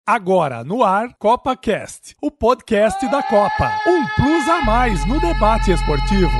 Agora no ar, CopaCast, o podcast da Copa. Um plus a mais no debate esportivo.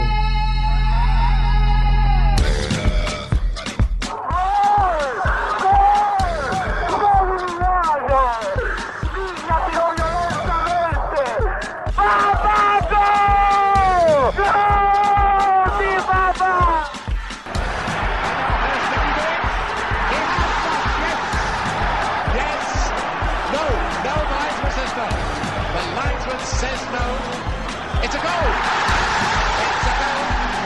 Says no. It's a goal. It's a goal.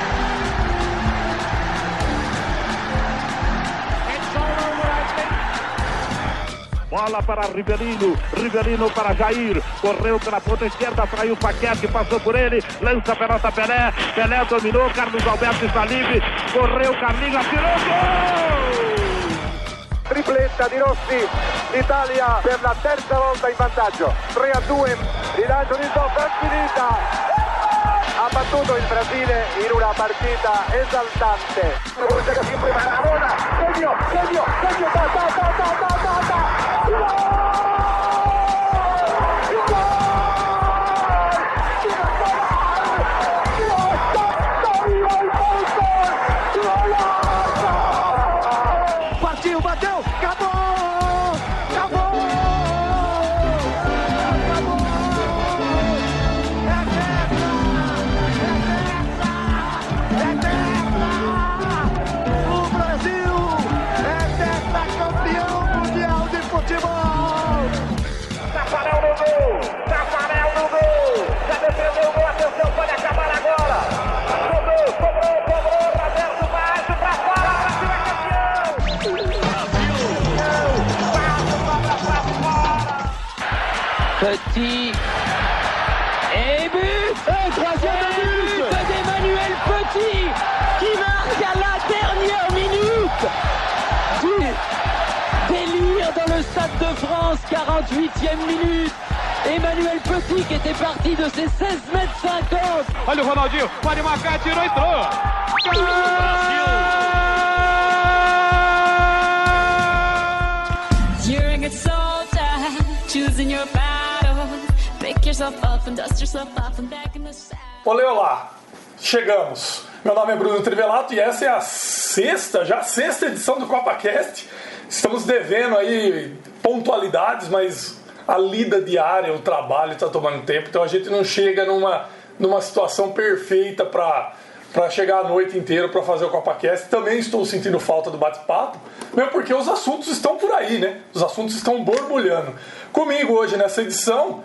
It's all over, I think. Bola para Rivelino, Rivelino para Jair, correu pela ponta esquerda, traiu o Paquete, passou por ele, lança a pelota Pelé, Pelé dominou, Carlos Alberto está livre, correu, Carlinhos, atirou, gol! Tripletta di Rossi, l'Italia per la terza volta in vantaggio, 3-2, rilancio di Zoff, finita, ha battuto il Brasile in una partita esaltante. Sempre Maradona, segno, Partiu, bateu, acabou! O Brasil é tetracampeão mundial de futebol! Tafarel no gol, já defendeu o gol, atenção, pode acabar agora! Cobrou, Roberto Baixo pra fora, Brasil é campeão! Petit et but, troisième but d'Emmanuel Petit qui marque à la dernière minute du délire dans le Stade de France, 48e minute. Emmanuel Petit qui était parti de ses 16,50 m. Olha o Ronaldinho, pode marcar, tirou, entrou! You're a good soldier, choosing your battle. Pick yourself up and dust yourself off and back in the saddle. Olá, chegamos. Meu nome é Bruno Trivelato e essa é a sexta edição do CopaCast. Estamos devendo aí pontualidades, mas a lida diária, o trabalho está tomando tempo, então a gente não chega numa situação perfeita para chegar a noite inteira para fazer o CopaCast. Também estou sentindo falta do bate-papo, mesmo porque os assuntos estão por aí, né? Os assuntos estão borbulhando. Comigo hoje nessa edição,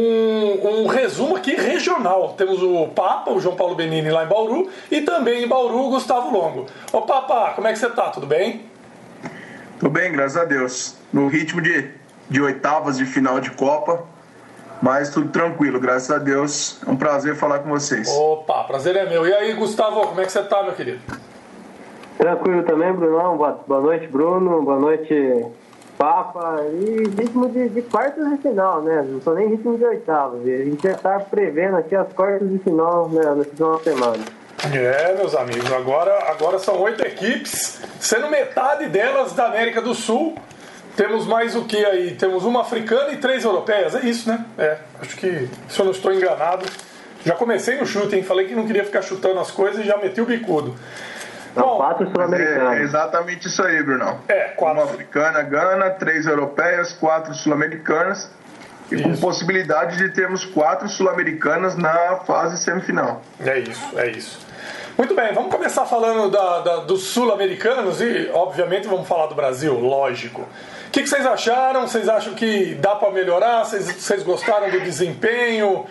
um resumo aqui regional. Temos o Papa, o João Paulo Benini lá em Bauru, e também em Bauru o Gustavo Longo. Ô Papa, como é que você tá? Tudo bem? Tudo bem, graças a Deus. No ritmo de oitavas de final de Copa, mas tudo tranquilo, graças a Deus. É um prazer falar com vocês. Opa, prazer é meu. E aí, Gustavo, como é que você tá, meu querido? Tranquilo também, Brunão. Boa noite, Bruno. Boa noite, Papa. E ritmo de quartas de final, né? Não sou nem ritmo de oitavas. A gente já tá prevendo aqui as quartas de final, né, nesse final de semana. É, meus amigos, agora são 8 equipes, sendo metade delas da América do Sul. Temos mais o que aí? Temos uma africana e 3 europeias, é isso, né? Acho que, se eu não estou enganado, já comecei no chute, hein? Falei que não queria ficar chutando as coisas e já meti o bicudo. Bom, 4 sul-americanas. É exatamente isso aí, Brunão. 4. Uma africana, Gana, 3 europeias, 4 sul-americanas. E isso, com possibilidade de termos 4 sul-americanas na fase semifinal. É isso. Muito bem, vamos começar falando dos sul-americanos e, obviamente, vamos falar do Brasil, lógico. O que vocês acharam? Vocês acham que dá para melhorar? Vocês gostaram do desempenho?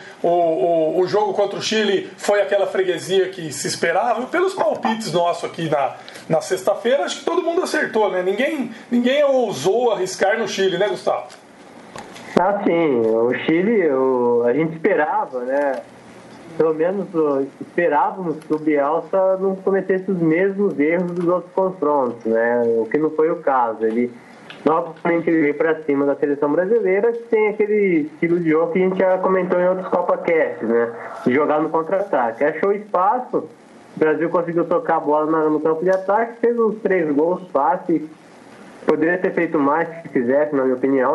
O jogo contra o Chile foi aquela freguesia que se esperava? Pelos palpites nossos aqui na sexta-feira, acho que todo mundo acertou, né? Ninguém ousou arriscar no Chile, né, Gustavo? Ah, sim. O Chile, a gente esperava, né? Pelo menos esperávamos que o Bielsa não cometesse os mesmos erros dos outros confrontos, né? O que não foi o caso. Novamente ele veio para cima da seleção brasileira, que tem aquele estilo de jogo que a gente já comentou em outros CopaCast, né? De jogar no contra-ataque. Achou espaço, o Brasil conseguiu tocar a bola no campo de ataque, fez uns 3 gols fáceis, poderia ter feito mais se quisesse, na minha opinião.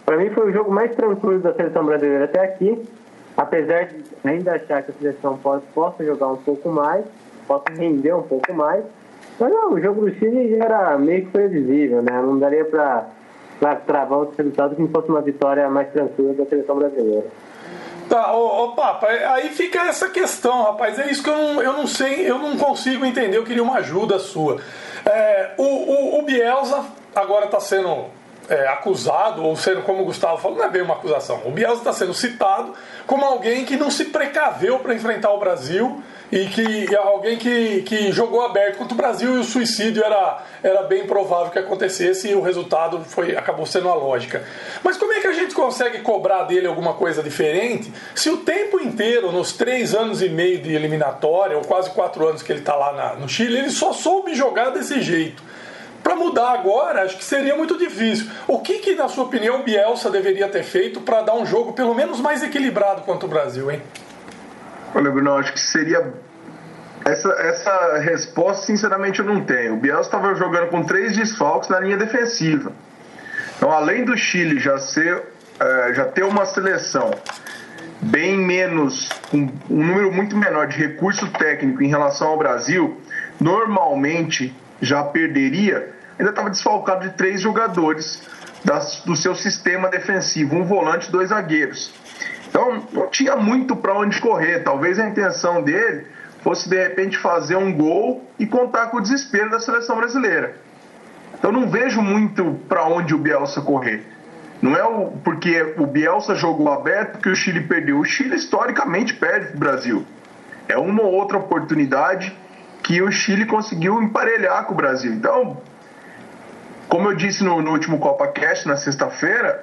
Para mim foi o jogo mais tranquilo da seleção brasileira até aqui, apesar de ainda achar que a seleção possa jogar um pouco mais, possa render um pouco mais. Mas não, o jogo do Chile já era meio que previsível, né? Não daria para travar outro resultado que não fosse uma vitória mais tranquila da seleção brasileira. Tá, ô Papa, aí fica essa questão, rapaz. É isso que eu não sei, eu não consigo entender. Eu queria uma ajuda sua. O Bielsa agora está sendo acusado, ou sendo, como o Gustavo falou, não é bem uma acusação. O Bielsa está sendo citado como alguém que não se precaveu para enfrentar o Brasil e que alguém que jogou aberto contra o Brasil, e o suicídio era bem provável que acontecesse, e o resultado acabou sendo a lógica. Mas como é que a gente consegue cobrar dele alguma coisa diferente se o tempo inteiro, nos 3 anos e meio de eliminatória, ou quase 4 anos que ele está lá no Chile, ele só soube jogar desse jeito? Para mudar agora, acho que seria muito difícil. O que na sua opinião, o Bielsa deveria ter feito para dar um jogo pelo menos mais equilibrado contra o Brasil, hein? Olha, Bruno, acho que seria... Essa resposta, sinceramente, eu não tenho. O Bielsa estava jogando com 3 desfalques na linha defensiva. Então, além do Chile já ter uma seleção bem menos, com um número muito menor de recurso técnico em relação ao Brasil, normalmente já perderia, ainda estava desfalcado de 3 jogadores do seu sistema defensivo, um volante e 2 zagueiros. Então, não tinha muito para onde correr. Talvez a intenção dele fosse, de repente, fazer um gol e contar com o desespero da seleção brasileira. Então, não vejo muito para onde o Bielsa correr. Não é porque o Bielsa jogou aberto que o Chile perdeu. O Chile, historicamente, perde para o Brasil. É uma ou outra oportunidade que o Chile conseguiu emparelhar com o Brasil. Então, como eu disse no último CopaCast, na sexta-feira,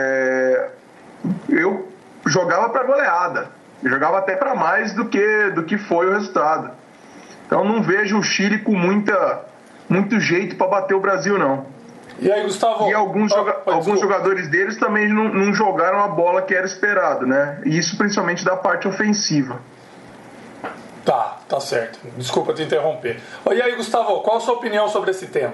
eu jogava para goleada. Eu jogava até para mais do que foi o resultado. Então, não vejo o Chile com muito jeito para bater o Brasil, não. E aí, Gustavo? E alguns jogadores deles também não jogaram a bola que era esperado, né? E isso principalmente da parte ofensiva. Tá certo. Desculpa te interromper. E aí, Gustavo, qual a sua opinião sobre esse tema?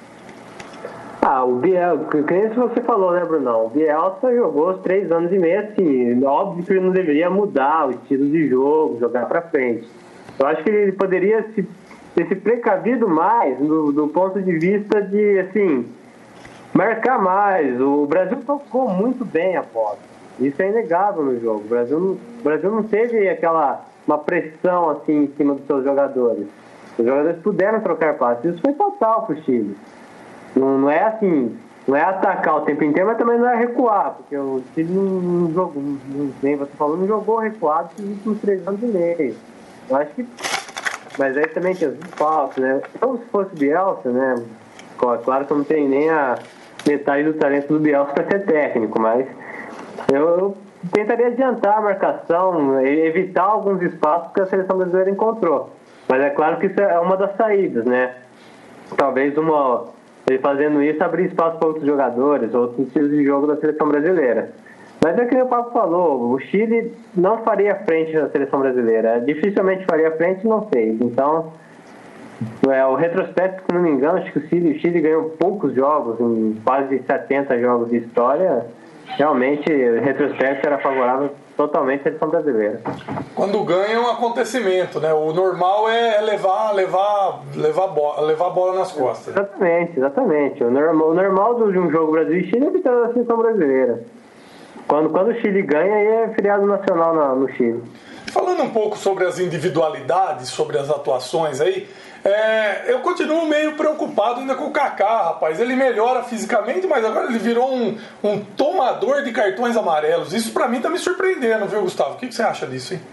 O Bielsa, que você falou, né, Brunão? O Bielsa jogou os 3 anos e meio, assim, óbvio que ele não deveria mudar o estilo de jogo, jogar pra frente. Eu acho que ele poderia ter se precavido mais do ponto de vista de, assim, marcar mais. O Brasil tocou muito bem a bola. Isso é inegável no jogo. O Brasil não teve uma pressão, assim, em cima dos seus jogadores. Os jogadores puderam trocar passes. Isso foi total pro Chile. Não é assim, não é atacar o tempo inteiro, mas também não é recuar, porque o Chile não jogou, nem você falou, não jogou recuado nos últimos 3 anos e meio. Eu acho que. Mas aí também tinha os desfalques, né? Então, se fosse Bielsa, né? Claro que eu não tenho nem a metade do talento do Bielsa para ser técnico, mas eu tentaria adiantar a marcação, evitar alguns espaços que a seleção brasileira encontrou. Mas é claro que isso é uma das saídas, né? Talvez ele fazendo isso abrir espaço para outros jogadores, outros estilos de jogo da seleção brasileira. Mas é que o Pablo falou, o Chile não faria frente na seleção brasileira. Dificilmente faria frente e não fez. Então, o retrospecto, se não me engano, acho que o Chile ganhou poucos jogos, em quase 70 jogos de história. Realmente, o retrospecto era favorável totalmente à seleção brasileira. Quando ganha é um acontecimento, né? O normal é levar a bola nas costas. Exatamente. O normal de um jogo Brasil e Chile é a vitória da seleção brasileira. Quando o Chile ganha, aí é feriado nacional no Chile. Falando um pouco sobre as individualidades, sobre as atuações aí, eu continuo meio preocupado ainda com o Kaká, rapaz. Ele melhora fisicamente, mas agora ele virou um tomador de cartões amarelos. Isso pra mim tá me surpreendendo, viu, Gustavo? O que você acha disso, hein?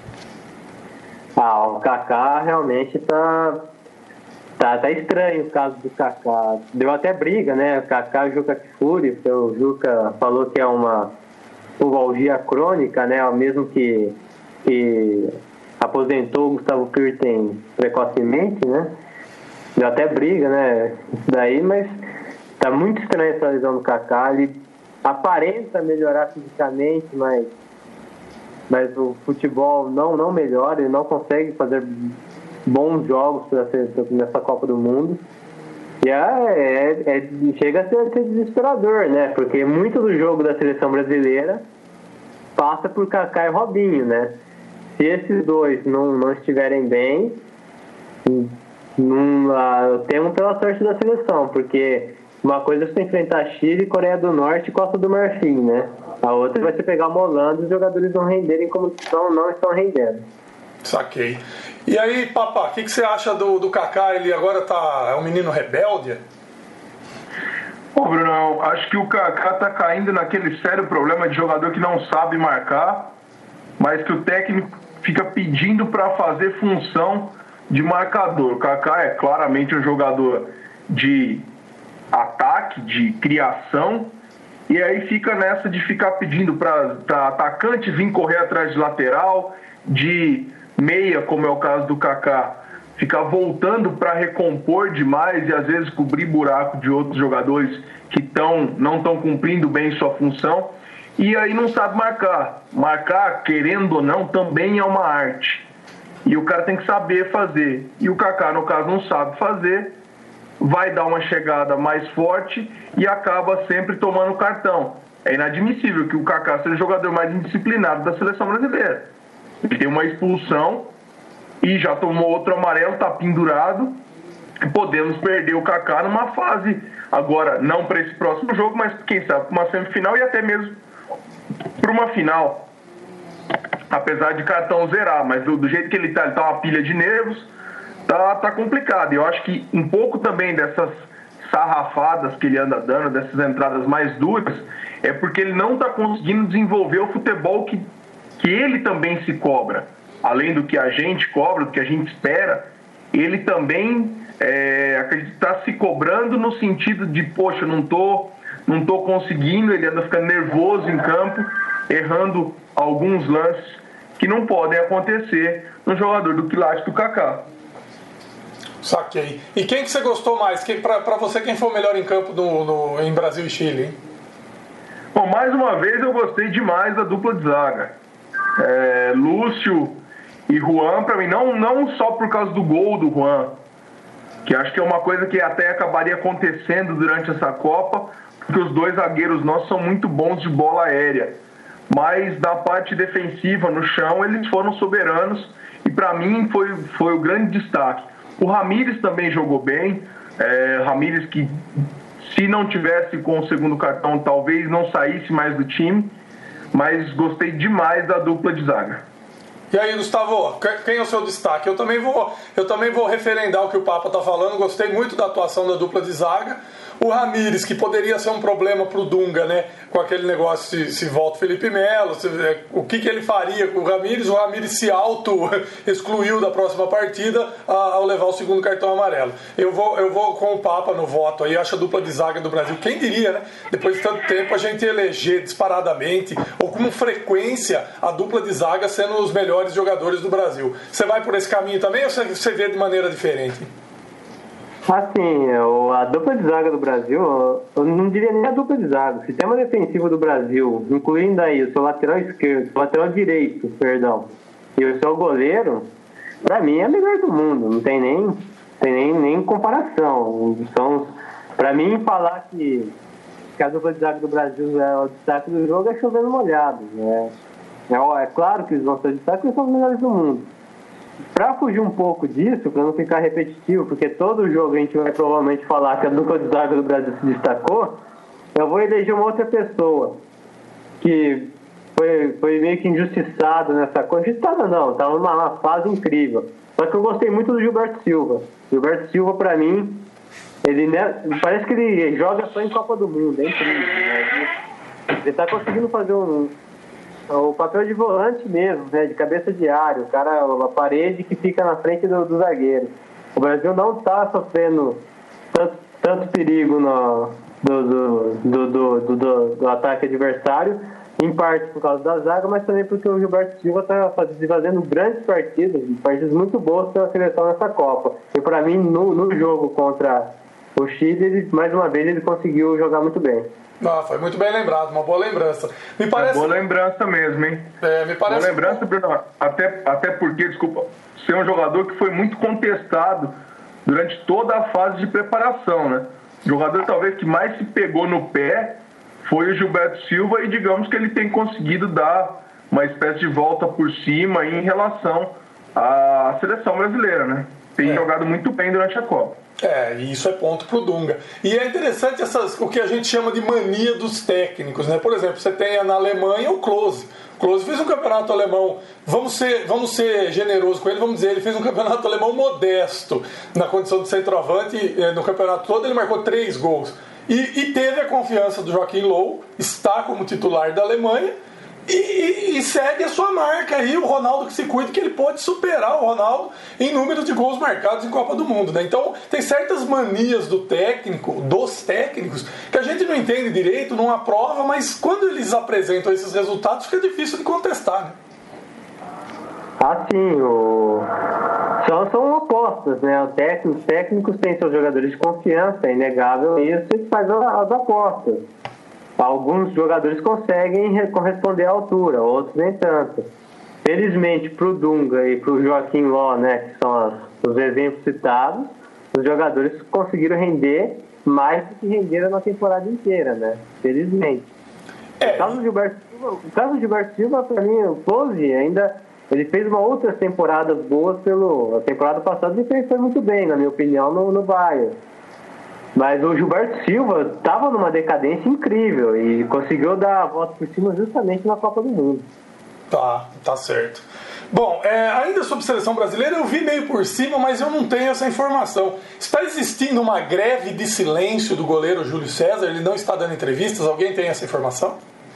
O Kaká realmente tá estranho o caso do Kaká. Deu até briga, né? O Kaká e o Juca Kfouri, porque o Juca falou que é uma pubalgia crônica, né? O mesmo que aposentou o Gustavo Kuerten precocemente, né? Deu até briga, né? Isso daí, mas tá muito estranha essa lesão do Kaká. Ele aparenta melhorar fisicamente, mas o futebol não melhora, ele não consegue fazer bons jogos nessa Copa do Mundo. E chega a ser desesperador, né? Porque muito do jogo da seleção brasileira passa por Kaká e Robinho, né? Se esses dois não estiverem bem, eu temo pela sorte da seleção, porque uma coisa é você enfrentar Chile, Coreia do Norte e Costa do Marfim, né? A outra vai ser pegar uma Holanda e os jogadores não renderem como não estão rendendo. Saquei. E aí, Papá, o que você acha do Kaká? Ele agora é um menino rebelde? Ô, Brunão, acho que o Kaká tá caindo naquele sério problema de jogador que não sabe marcar, mas que o técnico fica pedindo para fazer função de marcador. O Kaká é claramente um jogador de ataque, de criação, e aí fica nessa de ficar pedindo para atacante vir correr atrás de lateral, de meia, como é o caso do Kaká, ficar voltando para recompor demais e às vezes cobrir buraco de outros jogadores que não estão cumprindo bem sua função, e aí não sabe marcar. Marcar, querendo ou não, também é uma arte, e o cara tem que saber fazer, e o Kaká, no caso, não sabe fazer, vai dar uma chegada mais forte e acaba sempre tomando cartão. É inadmissível que o Kaká seja o jogador mais indisciplinado da seleção brasileira. Ele tem uma expulsão e já tomou outro amarelo, está pendurado. Podemos perder o Kaká numa fase, agora não para esse próximo jogo, mas quem sabe para uma semifinal e até mesmo para uma final. Apesar de cartão zerar, mas do jeito que ele tá uma pilha de nervos, tá complicado. Eu acho que um pouco também dessas sarrafadas que ele anda dando, dessas entradas mais duras, é porque ele não está conseguindo desenvolver o futebol que ele também se cobra. Além do que a gente cobra, do que a gente espera, ele também está se cobrando no sentido de, poxa, não tô conseguindo, ele anda ficando nervoso em campo, errando alguns lances que não podem acontecer no jogador do quilate do Kaká. Saquei. E quem que você gostou mais? Para você, quem foi o melhor em campo em Brasil e Chile, hein? Bom, mais uma vez eu gostei demais da dupla de zaga. Lúcio e Juan, para mim, não só por causa do gol do Juan, que acho que é uma coisa que até acabaria acontecendo durante essa Copa, porque os dois zagueiros nossos são muito bons de bola aérea, mas na parte defensiva, no chão, eles foram soberanos e para mim foi o grande destaque. O Ramírez também jogou bem, Ramírez que se não tivesse com o segundo cartão talvez não saísse mais do time, mas gostei demais da dupla de zaga. E aí, Gustavo, quem é o seu destaque? Eu também vou referendar o que o Papa está falando. Gostei muito da atuação da dupla de zaga. O Ramírez, que poderia ser um problema para o Dunga, né? Com aquele negócio se volta o Felipe Melo, o que ele faria com o Ramírez? O Ramírez se auto-excluiu da próxima partida ao levar o segundo cartão amarelo. Eu vou com o Papa no voto aí, acho a dupla de zaga do Brasil. Quem diria, né? Depois de tanto tempo a gente eleger disparadamente ou com frequência a dupla de zaga sendo os melhores jogadores do Brasil. Você vai por esse caminho também ou você vê de maneira diferente? Assim, a dupla de zaga do Brasil, eu não diria nem a dupla de zaga. O sistema defensivo do Brasil, incluindo aí o seu lateral esquerdo, o lateral direito, perdão, e o seu goleiro, pra mim é o melhor do mundo. Não tem nem comparação. Pra mim, falar que a dupla de zaga do Brasil é o destaque do jogo é chovendo molhado. Né? É claro que eles vão ser destaque porque são os melhores do mundo. Para fugir um pouco disso, para não ficar repetitivo, porque todo jogo a gente vai provavelmente falar que a dupla de zaga do Brasil se destacou, eu vou eleger uma outra pessoa que foi meio que injustiçada nessa coisa. Injustiçada não, estava numa fase incrível. Só que eu gostei muito do Gilberto Silva. Gilberto Silva, para mim, parece que ele joga só em Copa do Mundo, é incrível. Né? Ele está conseguindo fazer o papel de volante mesmo, né, de cabeça de área, a parede que fica na frente do zagueiro. O Brasil não está sofrendo tanto perigo do ataque adversário, em parte por causa da zaga, mas também porque o Gilberto Silva está fazendo grandes partidas muito boas pela seleção nessa Copa. E para mim, no jogo contra o Chile, mais uma vez ele conseguiu jogar muito bem. Foi muito bem lembrado, uma boa lembrança. Me parece... boa lembrança mesmo, hein? Me parece... Boa lembrança, Bruno. Até porque, desculpa, ser um jogador que foi muito contestado durante toda a fase de preparação, né? O jogador talvez que mais se pegou no pé foi o Gilberto Silva, e digamos que ele tem conseguido dar uma espécie de volta por cima em relação à seleção brasileira, né? Tem jogado muito bem durante a Copa. E isso é ponto pro Dunga. E é interessante o que a gente chama de mania dos técnicos, né? Por exemplo, você tem na Alemanha o Klose. O Klose fez um campeonato alemão, vamos ser generosos com ele, vamos dizer, ele fez um campeonato alemão modesto na condição de centroavante. No campeonato todo ele marcou 3 gols. E teve a confiança do Joachim Löw, está como titular da Alemanha, e segue a sua marca aí, o Ronaldo que se cuida, que ele pode superar o Ronaldo em número de gols marcados em Copa do Mundo, né? Então tem certas manias dos técnicos, que a gente não entende direito, não aprova, mas quando eles apresentam esses resultados fica difícil de contestar, né? Sim, são opostas, né? Os técnicos têm seus jogadores de confiança, é inegável isso, e faz as apostas. Alguns jogadores conseguem corresponder à altura, outros nem tanto. Felizmente, para o Dunga e para o Joachim Löw, né, que são os exemplos citados, os jogadores conseguiram render mais do que renderam na temporada inteira, né? Felizmente. O caso do Gilberto Silva, para mim, o Klose ainda... Ele fez uma outra temporada boa a temporada passada ele foi muito bem, na minha opinião, no Bayern. Mas o Gilberto Silva estava numa decadência incrível e conseguiu dar a volta por cima justamente na Copa do Mundo. Tá certo. Bom, ainda sobre seleção brasileira, eu vi meio por cima, mas eu não tenho essa informação. Está existindo uma greve de silêncio do goleiro Júlio César? Ele não está dando entrevistas? Alguém tem essa informação?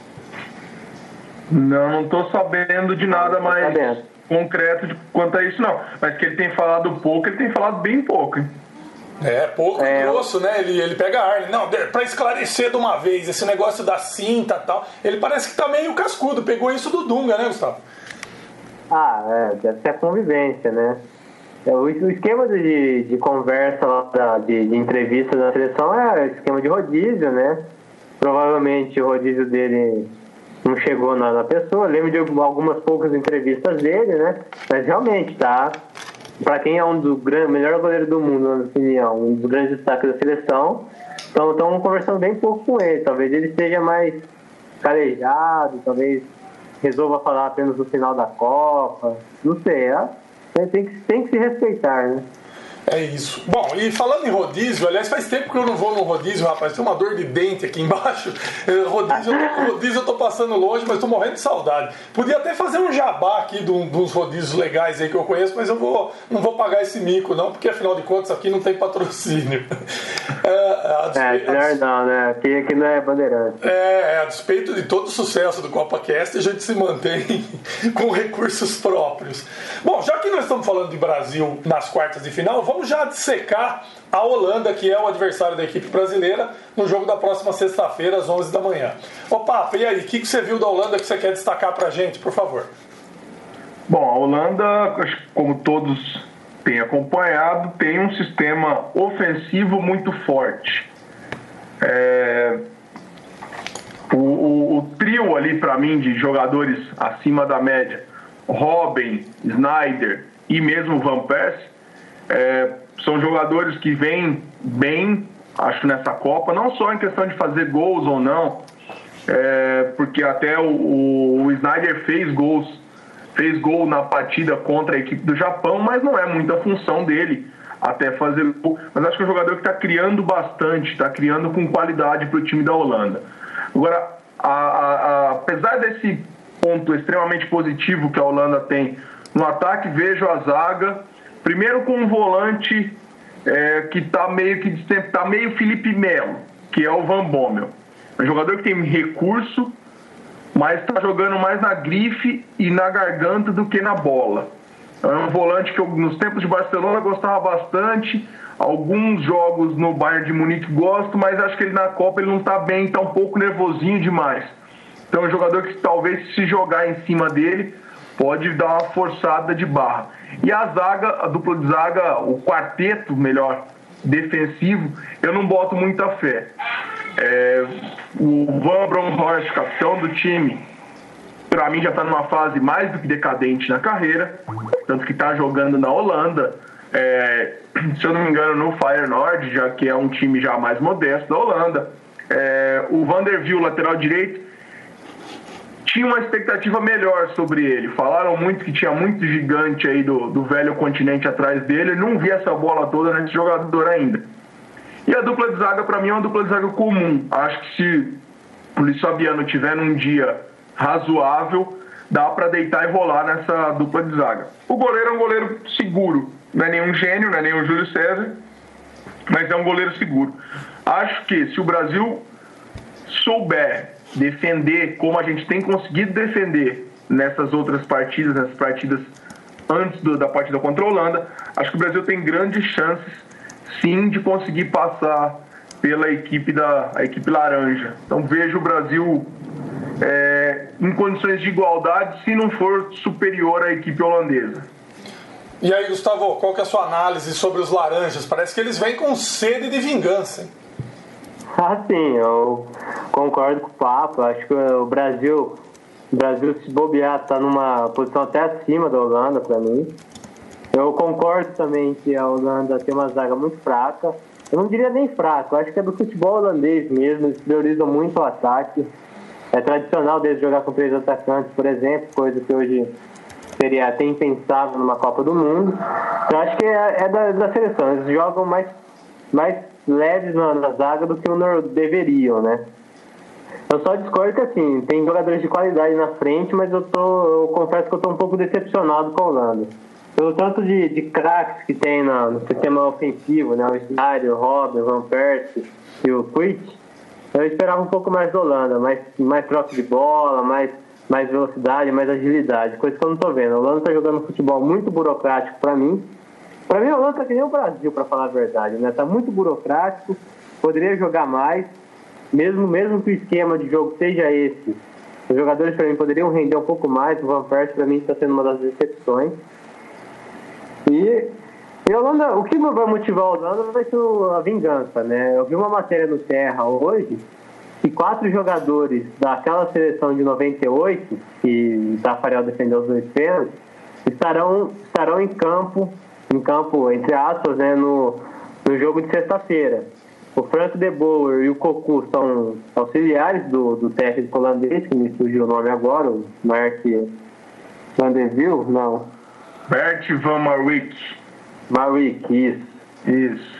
Não estou sabendo de nada mais concreto quanto a isso, não. Mas que ele tem falado pouco, ele tem falado bem pouco, hein? Pouco e grosso, né? Ele pega a Arne. Não, pra esclarecer de uma vez, esse negócio da cinta e tal. Ele parece que tá meio cascudo. Pegou isso do Dunga, né, Gustavo? Deve ser a convivência, né? O esquema de conversa, de entrevista da seleção é esquema de rodízio, né? Provavelmente o rodízio dele não chegou na pessoa. Lembro de algumas poucas entrevistas dele, né? Mas realmente tá... Para quem é melhor goleiro do mundo, na minha opinião, um dos grandes destaques da seleção, estão conversando bem pouco com ele. Talvez ele esteja mais calejado, talvez resolva falar apenas no final da Copa. Não sei, tem que se respeitar, né? É isso. Bom, e falando em rodízio, aliás, faz tempo que eu não vou no rodízio, rapaz. Tem uma dor de dente aqui embaixo. Rodízio eu tô passando longe, mas tô morrendo de saudade. Podia até fazer um jabá aqui de uns rodízios legais aí que eu conheço, mas não vou pagar esse mico, não, porque afinal de contas aqui não tem patrocínio. Melhor não, né? Aqui não é bandeirante. A despeito de todo o sucesso do CopaCast, a gente se mantém com recursos próprios. Bom, já que nós estamos falando de Brasil nas quartas de final, vamos já dissecar a Holanda, que é o adversário da equipe brasileira, no jogo da próxima sexta-feira, às 11 da manhã. Papa, e aí, o que você viu da Holanda que você quer destacar pra gente, por favor? Bom, a Holanda, como todos têm acompanhado, tem um sistema ofensivo muito forte. O trio ali, para mim, de jogadores acima da média, Robben, Sneijder e mesmo Van Persie, são jogadores que vêm bem, acho, nessa Copa, não só em questão de fazer gols ou não, porque até o Sneijder fez gol na partida contra a equipe do Japão, mas não é muita função dele até fazer gol. Mas acho que é um jogador que está criando bastante, está criando com qualidade para o time da Holanda. Agora, apesar desse ponto extremamente positivo que a Holanda tem no ataque, vejo a zaga, primeiro com um volante que está meio Felipe Melo, que é o Van Bommel. É um jogador que tem recurso, mas está jogando mais na grife e na garganta do que na bola. É um volante que eu, nos tempos de Barcelona, gostava bastante. Alguns jogos no Bayern de Munique gosto, mas acho que ele na Copa ele não está bem, está um pouco nervosinho demais. Então é um jogador que talvez, se jogar em cima dele, pode dar uma forçada de barra. E a zaga, a dupla de zaga, o quarteto, melhor, defensivo, eu não boto muita fé. O Van Bronckhorst, capitão do time, para mim já está numa fase mais do que decadente na carreira, tanto que está jogando na Holanda, se eu não me engano, no Feyenoord, já que é um time já mais modesto da Holanda. O Van der Wiel, lateral direito, tinha uma expectativa melhor sobre ele. Falaram muito que tinha muito gigante aí do velho continente atrás dele. Eu não vi essa bola toda nesse jogador ainda. E a dupla de zaga, para mim, é uma dupla de zaga comum. Acho que se o Luiz Fabiano tiver num dia razoável, dá para deitar e rolar nessa dupla de zaga. O goleiro é um goleiro seguro. Não é nenhum gênio, não é nenhum Júlio César, mas é um goleiro seguro. Acho que se o Brasil souber defender como a gente tem conseguido defender nessas outras partidas, nessas partidas antes da partida contra a Holanda, acho que o Brasil tem grandes chances, sim, de conseguir passar pela equipe laranja. Então vejo o Brasil em condições de igualdade, se não for superior à equipe holandesa. E aí, Gustavo, qual que é a sua análise sobre os laranjas? Parece que eles vêm com sede de vingança, hein? Sim, eu concordo com o papo. Acho que o Brasil se bobear, está numa posição até acima da Holanda, para mim. Eu concordo também que a Holanda tem uma zaga muito fraca. Eu não diria nem fraca, eu acho que é do futebol holandês mesmo. Eles priorizam muito o ataque. É tradicional deles jogar com 3 atacantes, por exemplo, coisa que hoje seria até impensável numa Copa do Mundo. Eu acho que é da seleção. Eles jogam mais leves na zaga do que deveriam, né? Eu só discordo que, assim, tem jogadores de qualidade na frente, mas eu confesso que eu tô um pouco decepcionado com a Holanda. Pelo tanto de craques que tem no sistema ofensivo, né? O Snyder, o Robben, o Van Persie e o Kuyt, eu esperava um pouco mais da Holanda, mais troca de bola, mais velocidade, mais agilidade, coisa que eu não tô vendo. A Holanda tá jogando futebol muito burocrático pra mim. Pra mim, a Holanda tá que nem o Brasil, pra falar a verdade, né? Tá muito burocrático, poderia jogar mais, mesmo que o esquema de jogo seja esse. Os jogadores, pra mim, poderiam render um pouco mais. O Van Persie, pra mim, está sendo uma das decepções. E a Holanda, o que vai motivar a Holanda vai ser a vingança, né? Eu vi uma matéria no Terra hoje que 4 jogadores daquela seleção de 98, que Tafarel defendeu os 2 pênaltis, estarão em campo, entre aspas, né, no jogo de sexta-feira. O Frank de Boer e o Cocu são auxiliares do técnico holandês, que me surgiu o nome agora, o Mark Van der Wiel, não. Bert van Marwijk. Marwijk, isso.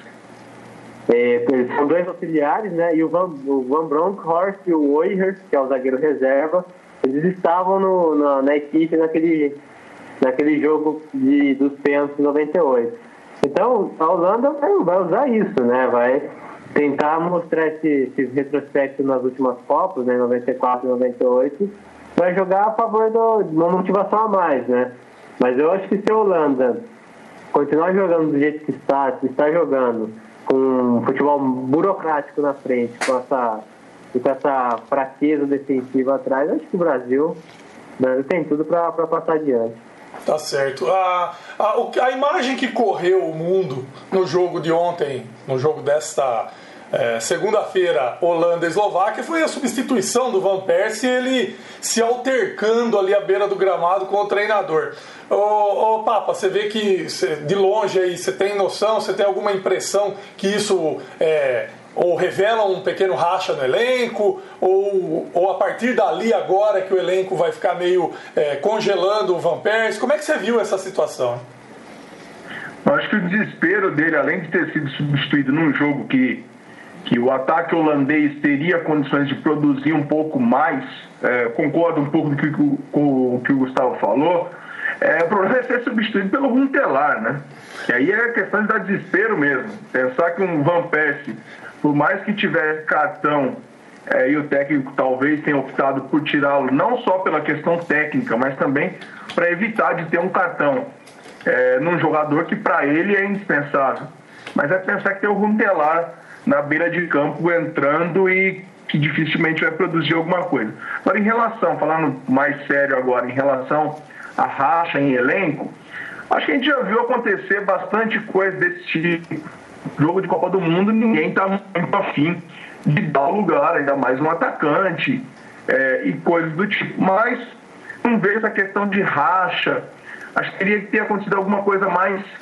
Eles são 2 auxiliares, né? E o Van Bronckhorst e o Oyhers, que é o zagueiro reserva, eles estavam na equipe naquele jogo dos pênaltis em 98. Então, a Holanda vai usar isso, né? Vai tentar mostrar esse retrospecto nas últimas Copas, né? 94 e 98. Vai jogar a favor de uma motivação a mais, né? Mas eu acho que se a Holanda continuar jogando do jeito que está jogando, com um futebol burocrático na frente, com essa fraqueza defensiva atrás, acho que o Brasil tem tudo para passar adiante. Tá certo. A imagem que correu o mundo no jogo de ontem, no jogo desta segunda-feira, Holanda e Eslováquia, foi a substituição do Van Persie, ele se altercando ali à beira do gramado com o treinador. Ô Papa, você vê que de longe aí, você tem noção, você tem alguma impressão que isso ou revela um pequeno racha no elenco, ou a partir dali agora que o elenco vai ficar meio congelando o Van Persie? Como é que você viu essa situação? Eu acho que o desespero dele, além de ter sido substituído num jogo que o ataque holandês teria condições de produzir um pouco mais, concordo um pouco com o que o Gustavo falou, o problema é ser substituído pelo Huntelaar, né? Que aí é questão de dar desespero mesmo. Pensar que um Van Persie, por mais que tivesse cartão, e o técnico talvez tenha optado por tirá-lo, não só pela questão técnica, mas também para evitar de ter um cartão num jogador que para ele é indispensável. Mas é pensar que tem o Huntelaar na beira de campo entrando e que dificilmente vai produzir alguma coisa. Agora, falando mais sério agora, em relação à racha em elenco, acho que a gente já viu acontecer bastante coisa desse tipo. Jogo de Copa do Mundo, ninguém está muito afim de dar lugar, ainda mais um atacante e coisas do tipo. Mas não vejo essa questão de racha. Acho que teria que ter acontecido alguma coisa mais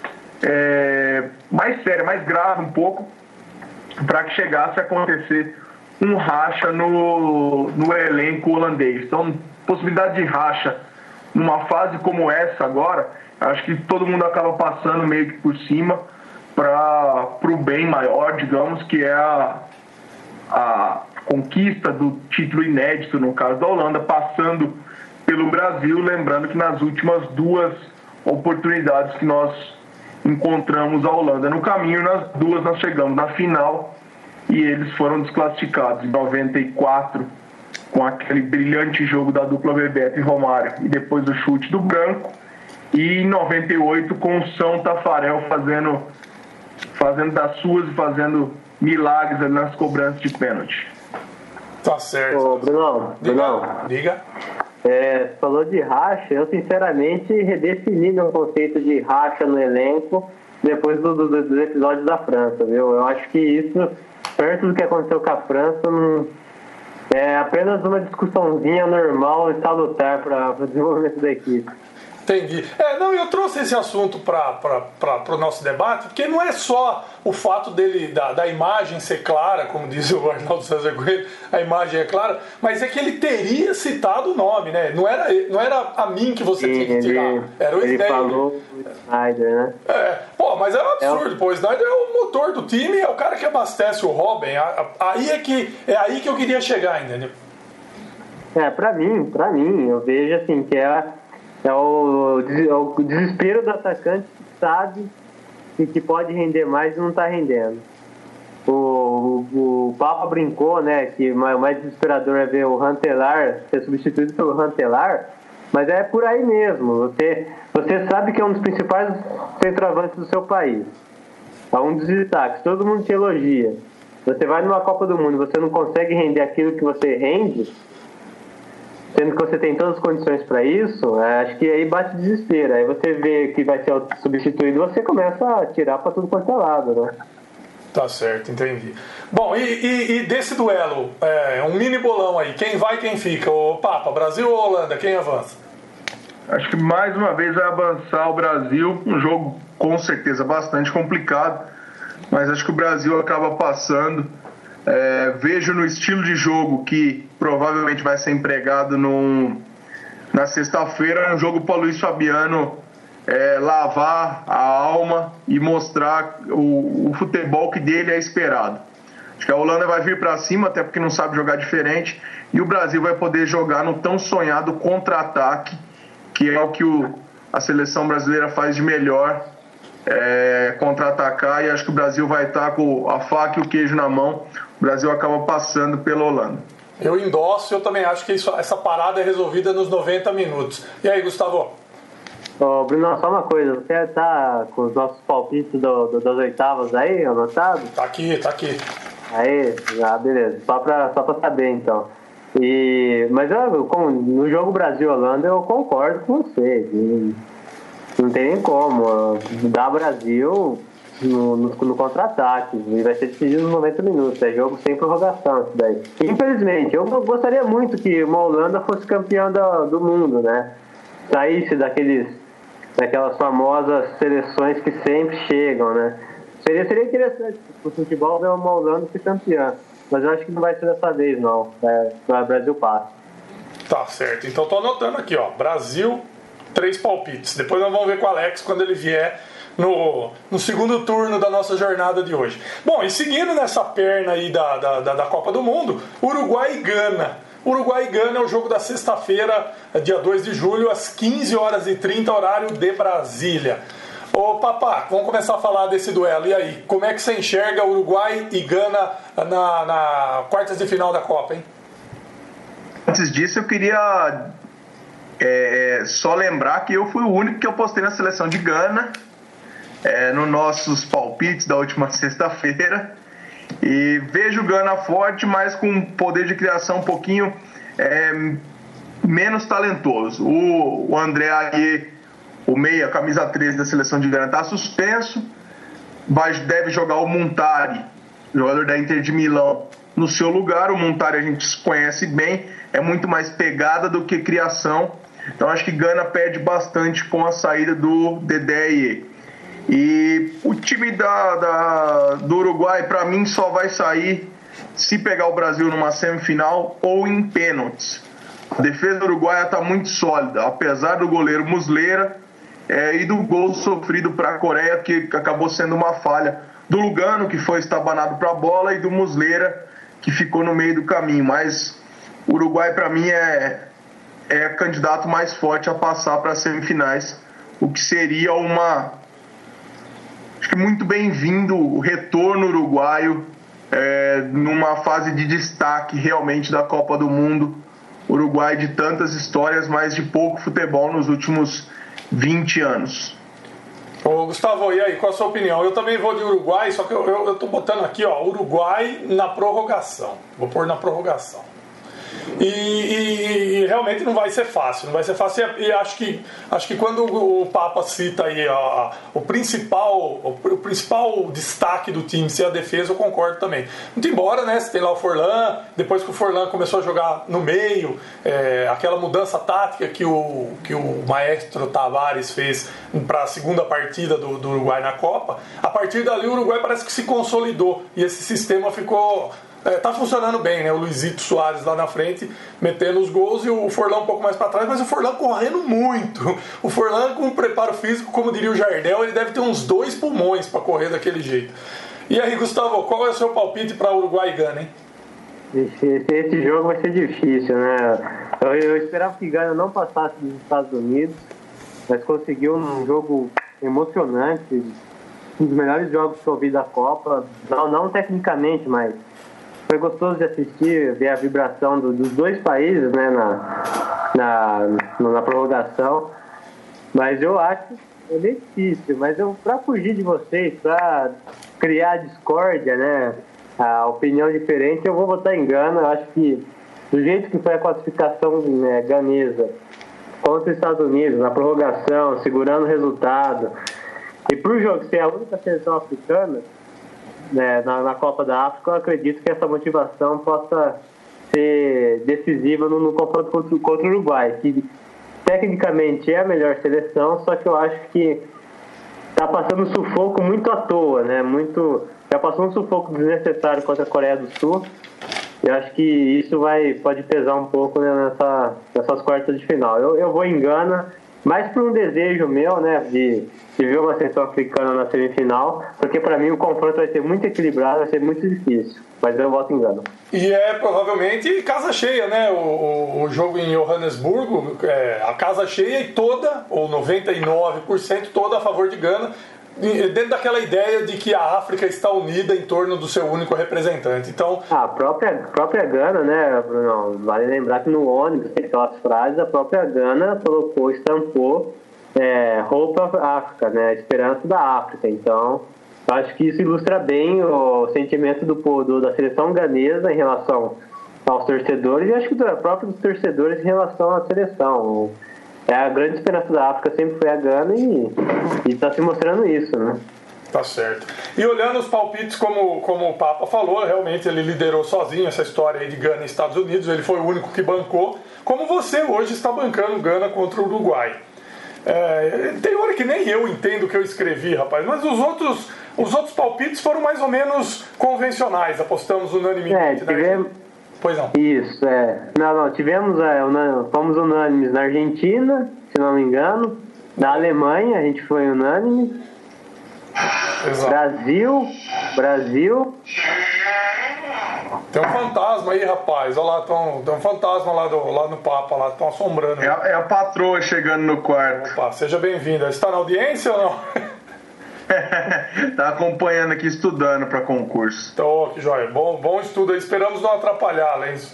mais séria, mais grave um pouco, para que chegasse a acontecer um racha no elenco holandês. Então, possibilidade de racha numa fase como essa agora, acho que todo mundo acaba passando meio que por cima para o bem maior, digamos, que é a conquista do título inédito, no caso da Holanda, passando pelo Brasil, lembrando que nas últimas 2 oportunidades que nós encontramos a Holanda no caminho, nas 2 nós chegamos na final e eles foram desclassificados em 94 com aquele brilhante jogo da dupla Bebeto e Romário e depois o chute do Branco, e em 98 com o São Tafarel fazendo das suas e fazendo milagres ali nas cobranças de pênalti. Tá certo. Ô, Brunão, Diga. Falou de racha, eu sinceramente redefini meu conceito de racha no elenco depois dos episódios da França, viu? Eu acho que isso, perto do que aconteceu com a França, é apenas uma discussãozinha normal e salutar para o desenvolvimento da equipe. Entendi. Eu trouxe esse assunto para o nosso debate, porque não é só o fato da imagem ser clara, como diz o Arnaldo César Coelho, a imagem é clara, mas é que ele teria citado o nome, né? Não era a mim que você tinha que tirar, era o Sneijder. Ele falou o Sneijder, né? Mas é um absurdo, pô, o Sneijder é o motor do time, é o cara que abastece o Robben, aí que eu queria chegar, entendeu? Pra mim, eu vejo assim, que é o desespero do atacante que sabe que pode render mais e não está rendendo. O Papa brincou, né, que o mais desesperador é ver o Rantelar ser substituído pelo Rantelar, mas é por aí mesmo. Você sabe que é um dos principais centroavantes do seu país. É um dos destaques, todo mundo te elogia. Você vai numa Copa do Mundo, você não consegue render aquilo que você rende, sendo que você tem todas as condições para isso, acho que aí bate desespero. Aí você vê que vai ser substituído, você começa a tirar para tudo quanto é lado, né? Tá certo, entendi. Bom, e desse duelo, um mini bolão aí, quem vai, quem fica? O Papa, Brasil ou Holanda, quem avança? Acho que mais uma vez vai avançar o Brasil, um jogo com certeza bastante complicado, mas acho que o Brasil acaba passando. Vejo no estilo de jogo que provavelmente vai ser empregado na sexta-feira, um jogo para o Luiz Fabiano lavar a alma e mostrar o futebol que dele é esperado. Acho que a Holanda vai vir para cima, até porque não sabe jogar diferente, e o Brasil vai poder jogar no tão sonhado contra-ataque, que é o que a seleção brasileira faz de melhor, contra-atacar, e acho que o Brasil vai estar com a faca e o queijo na mão. O Brasil acaba passando pela Holanda. Eu endosso, eu também acho que essa parada é resolvida nos 90 minutos. E aí, Gustavo? Bruno, só uma coisa, você tá com os nossos palpites das oitavas aí, anotado? Tá aqui. Aí, beleza, só pra saber então. Mas no jogo Brasil-Holanda eu concordo com você, não tem nem como, dá Brasil no contra-ataque, e vai ser decidido nos 90 minutos, é jogo sem prorrogação isso daí. Infelizmente, eu gostaria muito que uma Holanda fosse campeã do mundo, né? Saísse daquelas famosas seleções que sempre chegam, né? Seria interessante o futebol ver uma Holanda ser campeã, mas eu acho que não vai ser dessa vez, não. O Brasil passa. Tá certo, então tô anotando aqui, ó, Brasil, 3 palpites. Depois nós vamos ver com o Alex quando ele vier no segundo turno da nossa jornada de hoje. Bom, e seguindo nessa perna aí da Copa do Mundo, Uruguai e Gana. Uruguai e Gana é o jogo da sexta-feira, dia 2 de julho, às 15h30, horário de Brasília. Ô Papá, vamos começar a falar desse duelo. E aí, como é que você enxerga Uruguai e Gana na quartas de final da Copa, hein? Antes disso, eu queria só lembrar que eu fui o único que apostei na seleção de Gana, nos nossos palpites da última sexta-feira. E vejo Gana forte, mas com poder de criação um pouquinho menos talentoso. O André Ayew, o meia, camisa 13 da seleção de Gana, está suspenso. Deve jogar o Montari, jogador da Inter de Milão, no seu lugar. O Montari a gente conhece bem, é muito mais pegada do que criação. Então acho que Gana perde bastante com a saída do Dedé Ayew. E o time do Uruguai, para mim, só vai sair se pegar o Brasil numa semifinal ou em pênaltis. A defesa uruguaia está muito sólida, apesar do goleiro Muslera e do gol sofrido para a Coreia, que acabou sendo uma falha do Lugano, que foi estabanado para a bola, e do Muslera, que ficou no meio do caminho. Mas o Uruguai, para mim, é candidato mais forte a passar para as semifinais, o que seria acho que muito bem-vindo o retorno uruguaio numa fase de destaque realmente da Copa do Mundo. Uruguai de tantas histórias, mas de pouco futebol nos últimos 20 anos. Ô, Gustavo, e aí, qual a sua opinião? Eu também vou de Uruguai, só que eu tô botando aqui, ó, Uruguai na prorrogação. Vou pôr na prorrogação. E realmente não vai ser fácil, e acho que quando o Papa cita aí o principal destaque do time ser a defesa, eu concordo também. Muito embora, né, você tem lá o Forlan, depois que o Forlan começou a jogar no meio, aquela mudança tática que o maestro Tavares fez para a segunda partida do Uruguai na Copa, a partir dali o Uruguai parece que se consolidou e esse sistema ficou... tá funcionando bem, né? O Luizito Soares lá na frente metendo os gols e o Forlan um pouco mais para trás, mas o Forlan correndo muito. O Forlan com preparo físico, como diria o Jardel, ele deve ter uns 2 pulmões para correr daquele jeito. E aí, Gustavo, qual é o seu palpite para Uruguai e Gana, hein? Esse jogo vai ser difícil, né? Eu esperava que Gana não passasse dos Estados Unidos, mas conseguiu um jogo emocionante, um dos melhores jogos que eu vi da Copa, não tecnicamente, mas foi gostoso de assistir, ver a vibração dos dois países, né, na prorrogação. Mas eu acho que é bem difícil. Mas para fugir de vocês, para criar discórdia, né, a opinião diferente, eu vou votar em Gana. Eu acho que do jeito que foi a classificação ganesa contra os Estados Unidos, na prorrogação, segurando o resultado, e para o jogo ser a única seleção africana, na Copa da África, eu acredito que essa motivação possa ser decisiva no confronto contra o Uruguai, que tecnicamente é a melhor seleção, só que eu acho que está passando um sufoco muito à toa, né? Já passou um sufoco desnecessário contra a Coreia do Sul. Eu acho que isso pode pesar um pouco, né, nessas quartas de final. Eu vou em Gana, mais por um desejo meu, né, de ver uma seleção africana na semifinal, porque para mim o confronto vai ser muito equilibrado, vai ser muito difícil, mas eu voto em Gana. E provavelmente casa cheia, né, o jogo em Johannesburgo, a casa cheia e toda, ou 99% toda a favor de Gana, dentro daquela ideia de que a África está unida em torno do seu único representante. Então, a própria Gana, né, Bruno, vale lembrar que no ônibus tem aquelas frases, a própria Gana estampou Hope of Africa, né, a esperança da África. Então, eu acho que isso ilustra bem o sentimento da seleção ganesa em relação aos torcedores, e acho que do próprio dos torcedores em relação à seleção. A grande esperança da África sempre foi a Gana e está se mostrando isso, né? Tá certo. E olhando os palpites, como o Papa falou, realmente ele liderou sozinho essa história aí de Gana e Estados Unidos, ele foi o único que bancou, como você hoje está bancando Gana contra o Uruguai. Tem hora que nem eu entendo o que eu escrevi, rapaz, mas os outros palpites foram mais ou menos convencionais, apostamos unanimemente. Pois não. Isso, Não, tivemos, fomos unânimes na Argentina, se não me engano, na Alemanha a gente foi unânime. Exato. Brasil. Tem um fantasma aí, rapaz. Olha lá, tem um fantasma lá no Papa, lá, estão assombrando. É a patroa chegando no quarto. Opa, seja bem-vinda. Está na audiência ou não? Tá acompanhando aqui, estudando para concurso. Então, que joia. Bom estudo aí. Esperamos não atrapalhá-la, hein?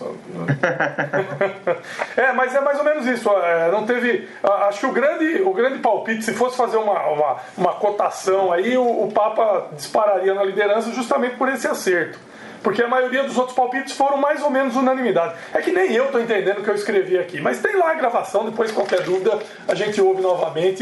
Mas é mais ou menos isso. Não teve. Acho que o grande palpite, se fosse fazer uma cotação aí, o Papa dispararia na liderança justamente por esse acerto. Porque a maioria dos outros palpites foram mais ou menos unanimidade. É que nem eu estou entendendo o que eu escrevi aqui. Mas tem lá a gravação, depois qualquer dúvida a gente ouve novamente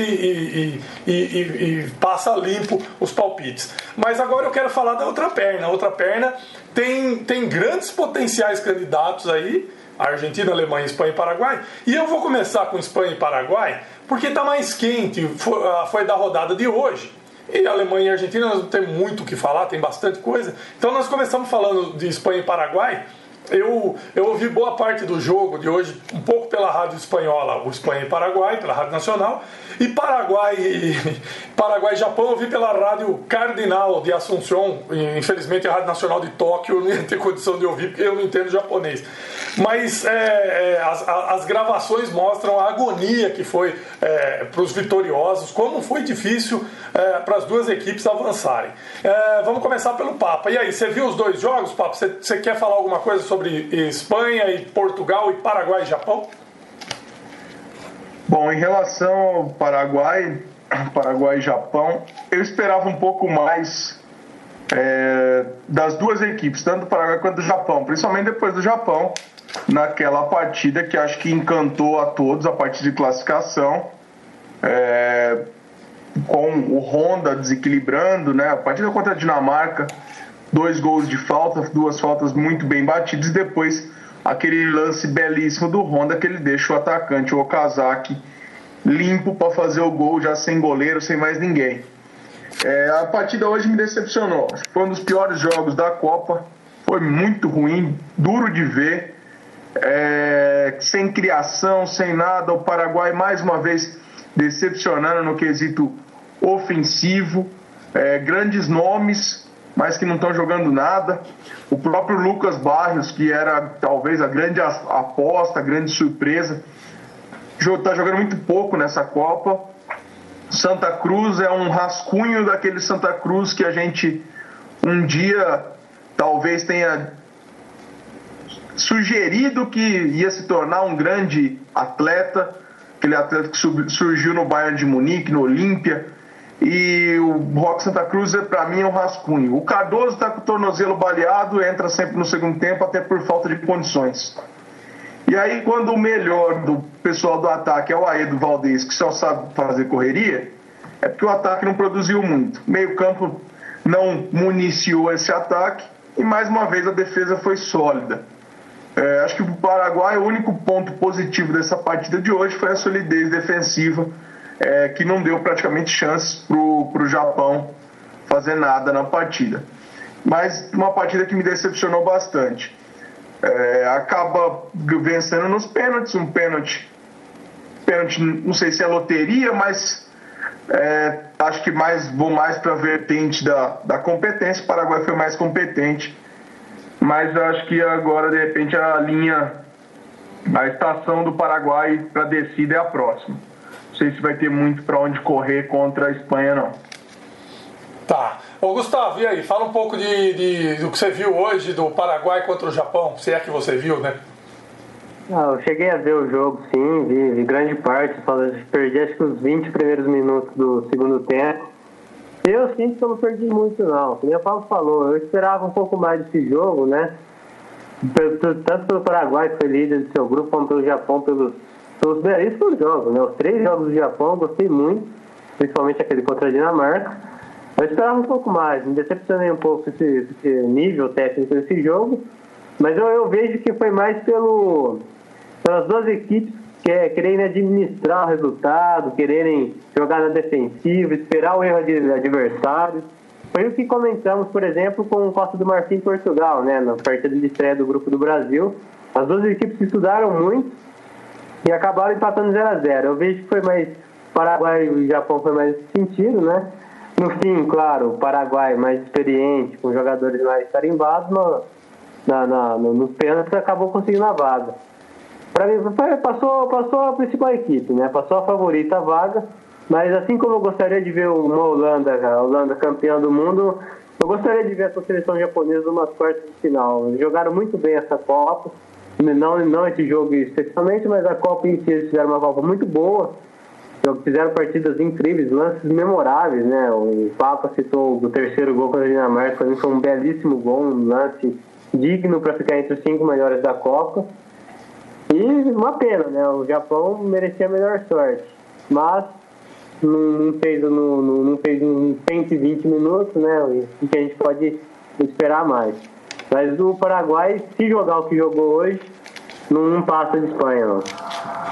e passa limpo os palpites. Mas agora eu quero falar da outra perna. A outra perna tem grandes potenciais candidatos aí. Argentina, Alemanha, Espanha e Paraguai. E eu vou começar com Espanha e Paraguai porque está mais quente. Foi da rodada de hoje. E Alemanha e Argentina nós não temos muito o que falar, tem bastante coisa. Então nós começamos falando de Espanha e Paraguai. Eu ouvi boa parte do jogo de hoje, um pouco pela rádio espanhola, o Espanha e Paraguai, pela rádio nacional, e Paraguai e Japão eu ouvi pela rádio Cardinal de Assunção. Infelizmente a rádio nacional de Tóquio eu não ia ter condição de ouvir porque eu não entendo japonês. Mas as gravações mostram a agonia que foi para os vitoriosos, como foi difícil para as duas equipes avançarem. Vamos começar pelo Papa. E aí, você viu os dois jogos, Papa? Você quer falar alguma coisa sobre Espanha e Portugal e Paraguai e Japão? Bom, em relação ao Paraguai e Japão, eu esperava um pouco mais das duas equipes, tanto do Paraguai quanto do Japão, principalmente depois do Japão, naquela partida que acho que encantou a todos, a partida de classificação, com o Honda desequilibrando, né? A partida contra a Dinamarca, 2 gols de falta, 2 faltas muito bem batidas, e depois aquele lance belíssimo do Honda que ele deixa o atacante, o Okazaki, limpo para fazer o gol, já sem goleiro, sem mais ninguém. A partida hoje me decepcionou. Foi um dos piores jogos da Copa, foi muito ruim, duro de ver, sem criação, sem nada. O Paraguai mais uma vez decepcionando no quesito ofensivo, grandes nomes, mas que não estão jogando nada. O próprio Lucas Barrios, que era talvez a grande aposta, a grande surpresa, está jogando muito pouco nessa Copa. Santa Cruz é um rascunho daquele Santa Cruz que a gente um dia talvez tenha sugerido que ia se tornar um grande atleta, aquele atleta que surgiu no Bayern de Munique, no Olímpia. E o Roque Santa Cruz, para mim, é um rascunho. O Cardoso está com o tornozelo baleado, entra sempre no segundo tempo, até por falta de condições. E aí, quando o melhor do pessoal do ataque é o Aedo Valdez, que só sabe fazer correria, é porque o ataque não produziu muito. Meio campo não municiou esse ataque e, mais uma vez, a defesa foi sólida. Acho que para o Paraguai, o único ponto positivo dessa partida de hoje foi a solidez defensiva, que não deu praticamente chances para o Japão fazer nada na partida. Mas uma partida que me decepcionou bastante. Acaba vencendo nos pênaltis, um pênalti, não sei se é loteria, mas acho que vou mais para a vertente da competência. O Paraguai foi mais competente, mas acho que agora, de repente, a estação do Paraguai para descida é a próxima. Não sei se vai ter muito para onde correr contra a Espanha, não. Tá. Ô Gustavo, e aí? Fala um pouco do que você viu hoje do Paraguai contra o Japão, se é que você viu, né? Eu cheguei a ver o jogo, sim, vi grande parte, perdi acho que os 20 primeiros minutos do segundo tempo. Eu sinto que eu não perdi muito, não. Como o Paulo falou, eu esperava um pouco mais desse jogo, né? Tanto pelo Paraguai, que foi líder do seu grupo, como pelo Japão, pelos belíssimos jogos, né? Os 3 jogos do Japão eu gostei muito, principalmente aquele contra a Dinamarca. Eu esperava um pouco mais, me decepcionei um pouco com esse nível técnico desse jogo, mas eu vejo que foi mais pelas duas equipes quererem administrar o resultado, quererem jogar na defensiva, esperar o erro de adversários. Foi o que comentamos, por exemplo, com o Costa do Marfim em Portugal, né? Na partida de estreia do Grupo do Brasil. As duas equipes estudaram muito e acabaram empatando 0-0. Eu vejo que foi mais Paraguai e Japão foi mais nesse sentido, né? No fim, claro, o Paraguai mais experiente, com jogadores mais tarimbados, nos pênaltis acabou conseguindo a vaga. Para mim, passou a principal equipe, né? Passou a favorita a vaga, mas assim como eu gostaria de ver uma a Holanda campeã do mundo, eu gostaria de ver essa seleção japonesa numas quartas de final. Eles jogaram muito bem essa Copa, não esse jogo especificamente, mas a Copa em si, eles fizeram uma Copa muito boa. Fizeram partidas incríveis, lances memoráveis, né? O Papa citou o terceiro gol contra a Dinamarca, para mim foi um belíssimo gol, um lance digno para ficar entre os 5 melhores da Copa. E uma pena, né? O Japão merecia a melhor sorte, mas não fez uns 120 minutos, né? O que a gente pode esperar mais. Mas o Paraguai, se jogar o que jogou hoje, não passa de Espanha, não.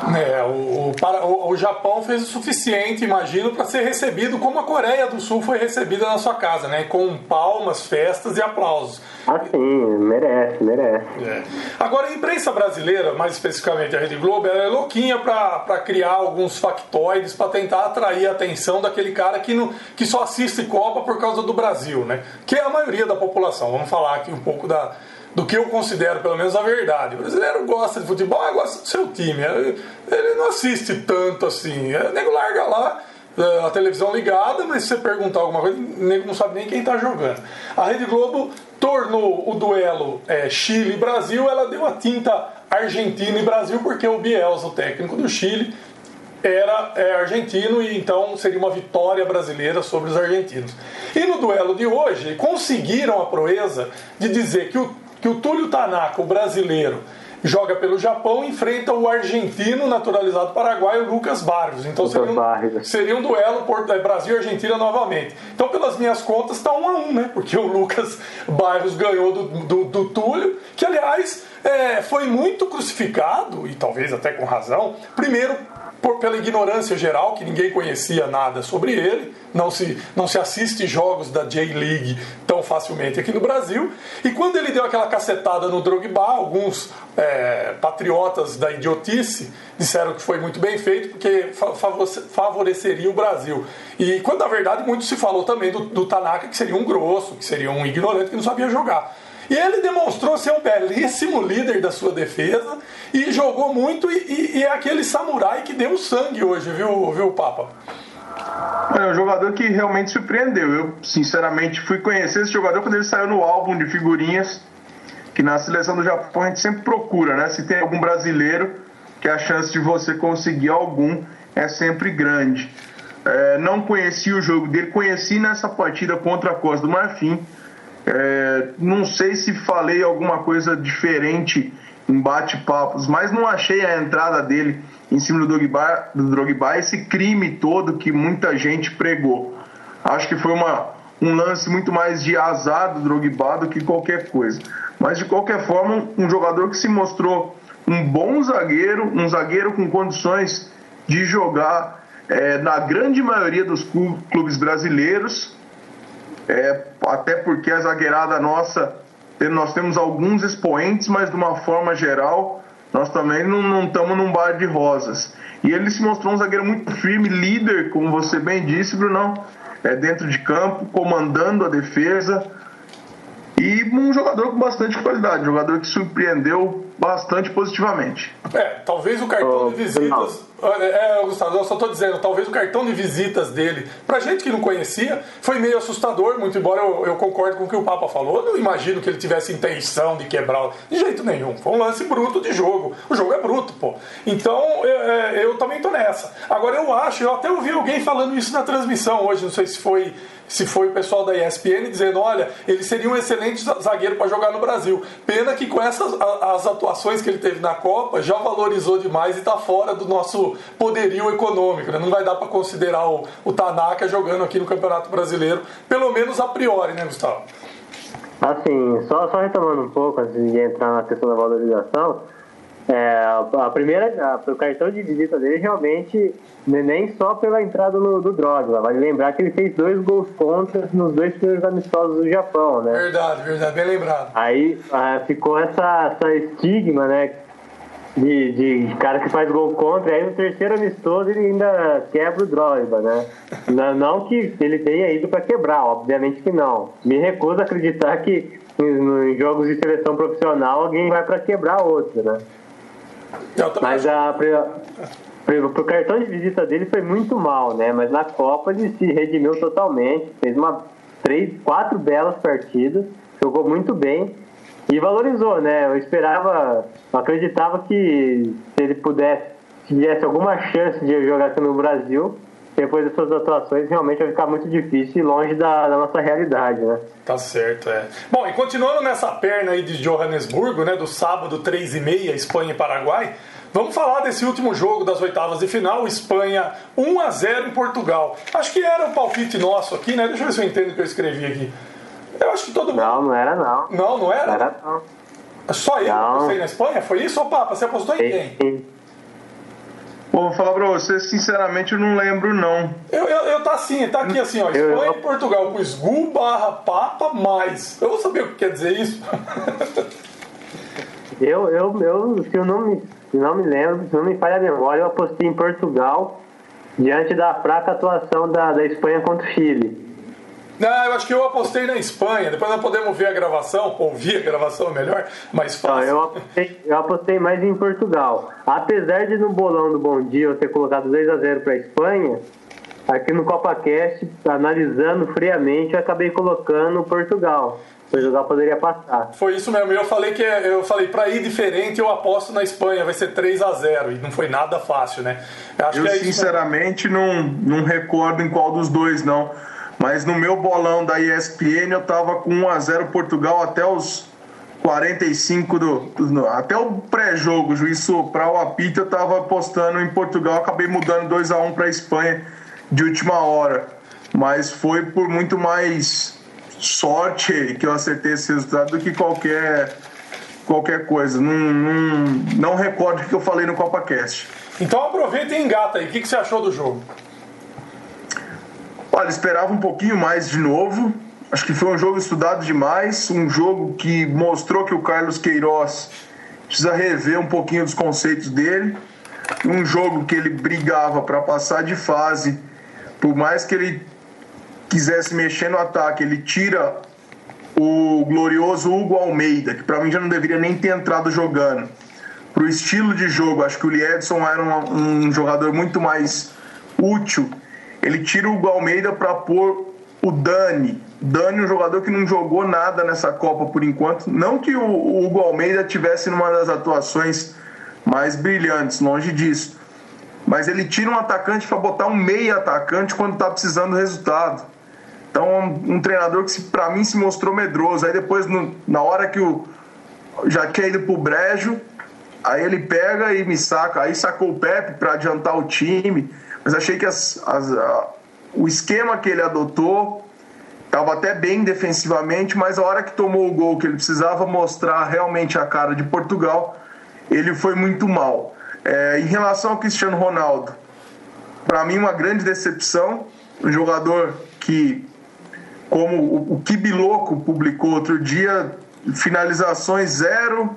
O Japão fez o suficiente, imagino, para ser recebido como a Coreia do Sul foi recebida na sua casa, né? Com palmas, festas e aplausos. Sim, merece. Agora, a imprensa brasileira, mais especificamente a Rede Globo, ela é louquinha para criar alguns factoides para tentar atrair a atenção daquele cara que só assiste Copa por causa do Brasil, né? Que é a maioria da população. Vamos falar aqui um pouco do que eu considero, pelo menos, a verdade. O brasileiro gosta de futebol, gosta do seu time. Ele não assiste tanto assim. O nego larga lá a televisão ligada, mas se você perguntar alguma coisa, o nego não sabe nem quem está jogando. A Rede Globo tornou o duelo Chile e Brasil, ela deu a tinta Argentina e Brasil, porque o Bielsa, o técnico do Chile, era argentino e então seria uma vitória brasileira sobre os argentinos. E no duelo de hoje, conseguiram a proeza de dizer que o Túlio Tanaka, o brasileiro, joga pelo Japão e enfrenta o argentino naturalizado paraguaio Lucas Barrios. Então seria um duelo Brasil e Argentina novamente. Então, pelas minhas contas, está 1-1, né? Porque o Lucas Barrios ganhou do Túlio, que, aliás, foi muito crucificado, e talvez até com razão, primeiro pela ignorância geral, que ninguém conhecia nada sobre ele, não se assiste jogos da J-League tão facilmente aqui no Brasil, e quando ele deu aquela cacetada no Drogba, alguns patriotas da idiotice disseram que foi muito bem feito, porque favoreceria o Brasil. E quando na verdade muito se falou também do Tanaka, que seria um grosso, que seria um ignorante, que não sabia jogar. E ele demonstrou ser um belíssimo líder da sua defesa e jogou muito e é aquele samurai que deu sangue hoje, viu Papa? É um jogador que realmente surpreendeu. Eu, sinceramente, fui conhecer esse jogador quando ele saiu no álbum de figurinhas, que na seleção do Japão a gente sempre procura, né? Se tem algum brasileiro, que a chance de você conseguir algum é sempre grande. Não conheci o jogo dele, conheci nessa partida contra a Costa do Marfim. Não sei se falei alguma coisa diferente em bate-papos, mas não achei a entrada dele em cima do Drogba esse crime todo que muita gente pregou. Acho que foi um lance muito mais de azar do Drogba do que qualquer coisa. Mas de qualquer forma, um jogador que se mostrou um bom zagueiro, um zagueiro com condições de jogar na grande maioria dos clubes brasileiros. Até porque a zagueirada nossa, nós temos alguns expoentes, mas de uma forma geral nós também não estamos num bar de rosas. E ele se mostrou um zagueiro muito firme, líder, como você bem disse, Brunão, dentro de campo, comandando a defesa, e um jogador com bastante qualidade, um jogador que surpreendeu bastante positivamente. Talvez o cartão de visitas... Gustavo, eu só estou dizendo, talvez o cartão de visitas dele, pra gente que não conhecia, foi meio assustador, muito embora eu concorde com o que o Papa falou. Eu não imagino que ele tivesse intenção de quebrar, de jeito nenhum. Foi um lance bruto de jogo. O jogo é bruto, pô. Então, eu também tô nessa. Agora, eu até ouvi alguém falando isso na transmissão hoje, não sei se foi o pessoal da ESPN dizendo, olha, ele seria um excelente zagueiro para jogar no Brasil. Pena que com as atuações que ele teve na Copa, já valorizou demais e está fora do nosso poderio econômico, né? Não vai dar para considerar o Tanaka jogando aqui no Campeonato Brasileiro, pelo menos a priori, né, Gustavo? Assim, só retomando um pouco antes de entrar na questão da valorização, o cartão de visita dele realmente nem só pela entrada do Drogba, vale lembrar que ele fez 2 gols contra nos 2 primeiros amistosos do Japão, né? Verdade, bem lembrado. Aí ficou essa estigma, né, de cara que faz gol contra, e aí no terceiro amistoso ele ainda quebra o Drogba, né? Não que ele tenha ido para quebrar, obviamente que não. Me recuso a acreditar que em jogos de seleção profissional alguém vai para quebrar outro, né? Mas pro cartão de visita dele foi muito mal, né? Mas na Copa ele se redimiu totalmente, fez 4 belas partidas, jogou muito bem e valorizou, né? Eu acreditava que se ele tivesse alguma chance de jogar aqui no Brasil, depois dessas atuações, realmente vai ficar muito difícil e longe da nossa realidade, né? Tá certo, Bom, e continuando nessa perna aí de Johannesburgo, né, do sábado 3h30, Espanha e Paraguai, vamos falar desse último jogo das oitavas de final, Espanha 1-0 em Portugal. Acho que era o palpite nosso aqui, né? Deixa eu ver se eu entendo o que eu escrevi aqui. Eu acho que todo mundo... Não era não. Não era? Não era não. Só eu apostei na Espanha? Foi isso, ô Papa? Você apostou em quem? Vou falar pra você, sinceramente, eu não lembro, não. Tá aqui assim, ó. Espanha e Portugal com SGU / Papa mais. Eu vou saber o que quer dizer isso. Se eu não me lembro, se não me falha a memória, eu apostei em Portugal diante da fraca atuação da Espanha contra o Chile. Não, eu acho que eu apostei na Espanha. Depois nós podemos ver a gravação, ouvir a gravação melhor, mais fácil. Eu apostei mais em Portugal. Apesar de no bolão do Bom Dia eu ter colocado 2-0 para a Espanha, aqui no CopaCast, analisando friamente, eu acabei colocando Portugal. Portugal poderia passar. Foi isso mesmo. Eu falei para ir diferente, eu aposto na Espanha, vai ser 3-0. E não foi nada fácil, né? Eu sinceramente não recordo em qual dos dois, não. Mas no meu bolão da ESPN eu tava com 1-0 Portugal até os 45 até o pré-jogo. O juiz soprar o apito, eu tava apostando em Portugal, acabei mudando 2-1 para a Espanha de última hora. Mas foi por muito mais sorte que eu acertei esse resultado do que qualquer coisa. Não recordo o que eu falei no CopaCast. Então aproveita e engata aí. O que você achou do jogo? Olha, esperava um pouquinho mais de novo. Acho que foi um jogo estudado demais, um jogo que mostrou que o Carlos Queiroz precisa rever um pouquinho dos conceitos dele. Um jogo que ele brigava para passar de fase, por mais que ele quisesse mexer no ataque, ele tira o glorioso Hugo Almeida, que para mim já não deveria nem ter entrado jogando. Pro estilo de jogo, acho que o Liedson era um jogador muito mais útil. Ele tira o Hugo Almeida para pôr o Dani. Dani, um jogador que não jogou nada nessa Copa por enquanto. Não que o Hugo Almeida tivesse numa das atuações mais brilhantes, longe disso. Mas ele tira um atacante para botar um meia atacante quando está precisando do resultado. Então, um treinador que para mim se mostrou medroso. Aí depois, na hora que já tinha ido pro brejo, aí ele pega e me saca. Aí sacou o Pepe para adiantar o time. Mas achei que o esquema que ele adotou estava até bem defensivamente, mas a hora que tomou o gol, que ele precisava mostrar realmente a cara de Portugal, ele foi muito mal. Em relação ao Cristiano Ronaldo, para mim uma grande decepção, um jogador que, como o Kibiloco publicou outro dia, finalizações 0,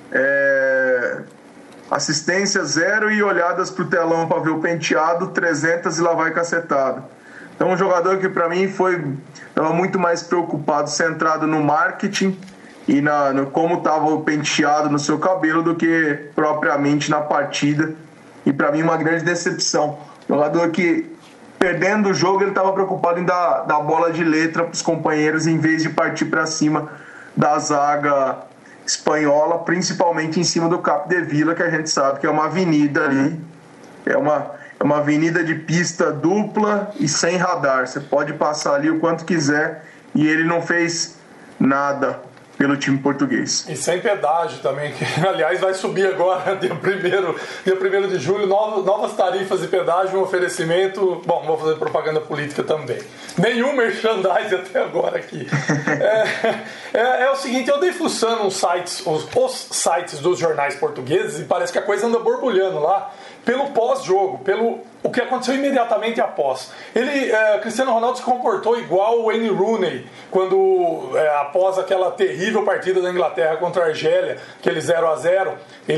assistência 0 e olhadas pro telão para ver o penteado 300 e lá vai cacetado. Então um jogador que para mim estava muito mais preocupado, centrado no marketing e no como estava o penteado no seu cabelo do que propriamente na partida. E para mim uma grande decepção. Jogador que, perdendo o jogo, ele estava preocupado em dar bola de letra para os companheiros em vez de partir para cima da zaga espanhola, principalmente em cima do Capdevila, que a gente sabe que é uma avenida ali, é uma avenida de pista dupla e sem radar. Você pode passar ali o quanto quiser e ele não fez nada pelo time português. E sem pedágio também, que aliás vai subir agora, dia 1º de julho, novas tarifas de pedágio, um oferecimento. Bom, vou fazer propaganda política também. Nenhum merchandise até agora aqui. É o seguinte, eu dei fuçando os sites dos jornais portugueses e parece que a coisa anda borbulhando lá pelo pós-jogo, pelo o que aconteceu imediatamente após. Cristiano Ronaldo se comportou igual o Wayne Rooney quando, após aquela terrível partida da Inglaterra contra a Argélia, aquele 0-0,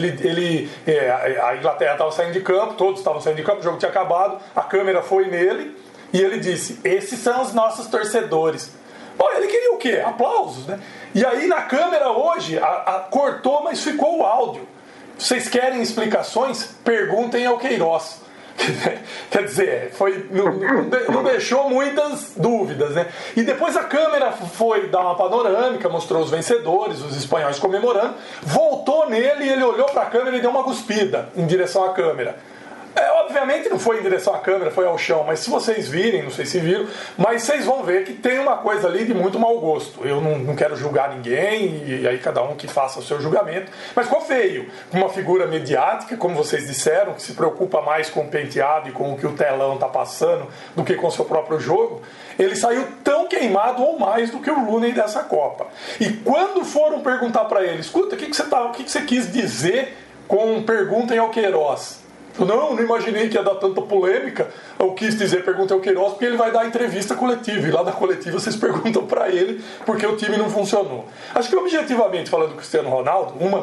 a Inglaterra estava saindo de campo, todos estavam saindo de campo, o jogo tinha acabado, a câmera foi nele e ele disse: esses são os nossos torcedores. Bom, ele queria o quê? Aplausos, né? E aí na câmera hoje cortou, mas ficou o áudio. Vocês querem explicações? Perguntem ao Queiroz. Quer dizer, não deixou muitas dúvidas, né? E depois a câmera foi dar uma panorâmica, mostrou os vencedores, os espanhóis comemorando, voltou nele e ele olhou para a câmera e deu uma cuspida em direção à câmera. Obviamente não foi em direção à câmera, foi ao chão, mas se vocês virem, não sei se viram, mas vocês vão ver que tem uma coisa ali de muito mau gosto. Eu não quero julgar ninguém, e aí cada um que faça o seu julgamento, mas ficou feio. Uma figura mediática, como vocês disseram, que se preocupa mais com o penteado e com o que o telão está passando do que com o seu próprio jogo, ele saiu tão queimado ou mais do que o Rooney dessa Copa. E quando foram perguntar para ele, escuta, o que você quis dizer com perguntem ao Queiroz? Não imaginei que ia dar tanta polêmica. Eu quis dizer, perguntei ao Queiroz, porque ele vai dar entrevista coletiva. E lá na coletiva vocês perguntam para ele porque o time não funcionou. Acho que objetivamente falando do Cristiano Ronaldo, uma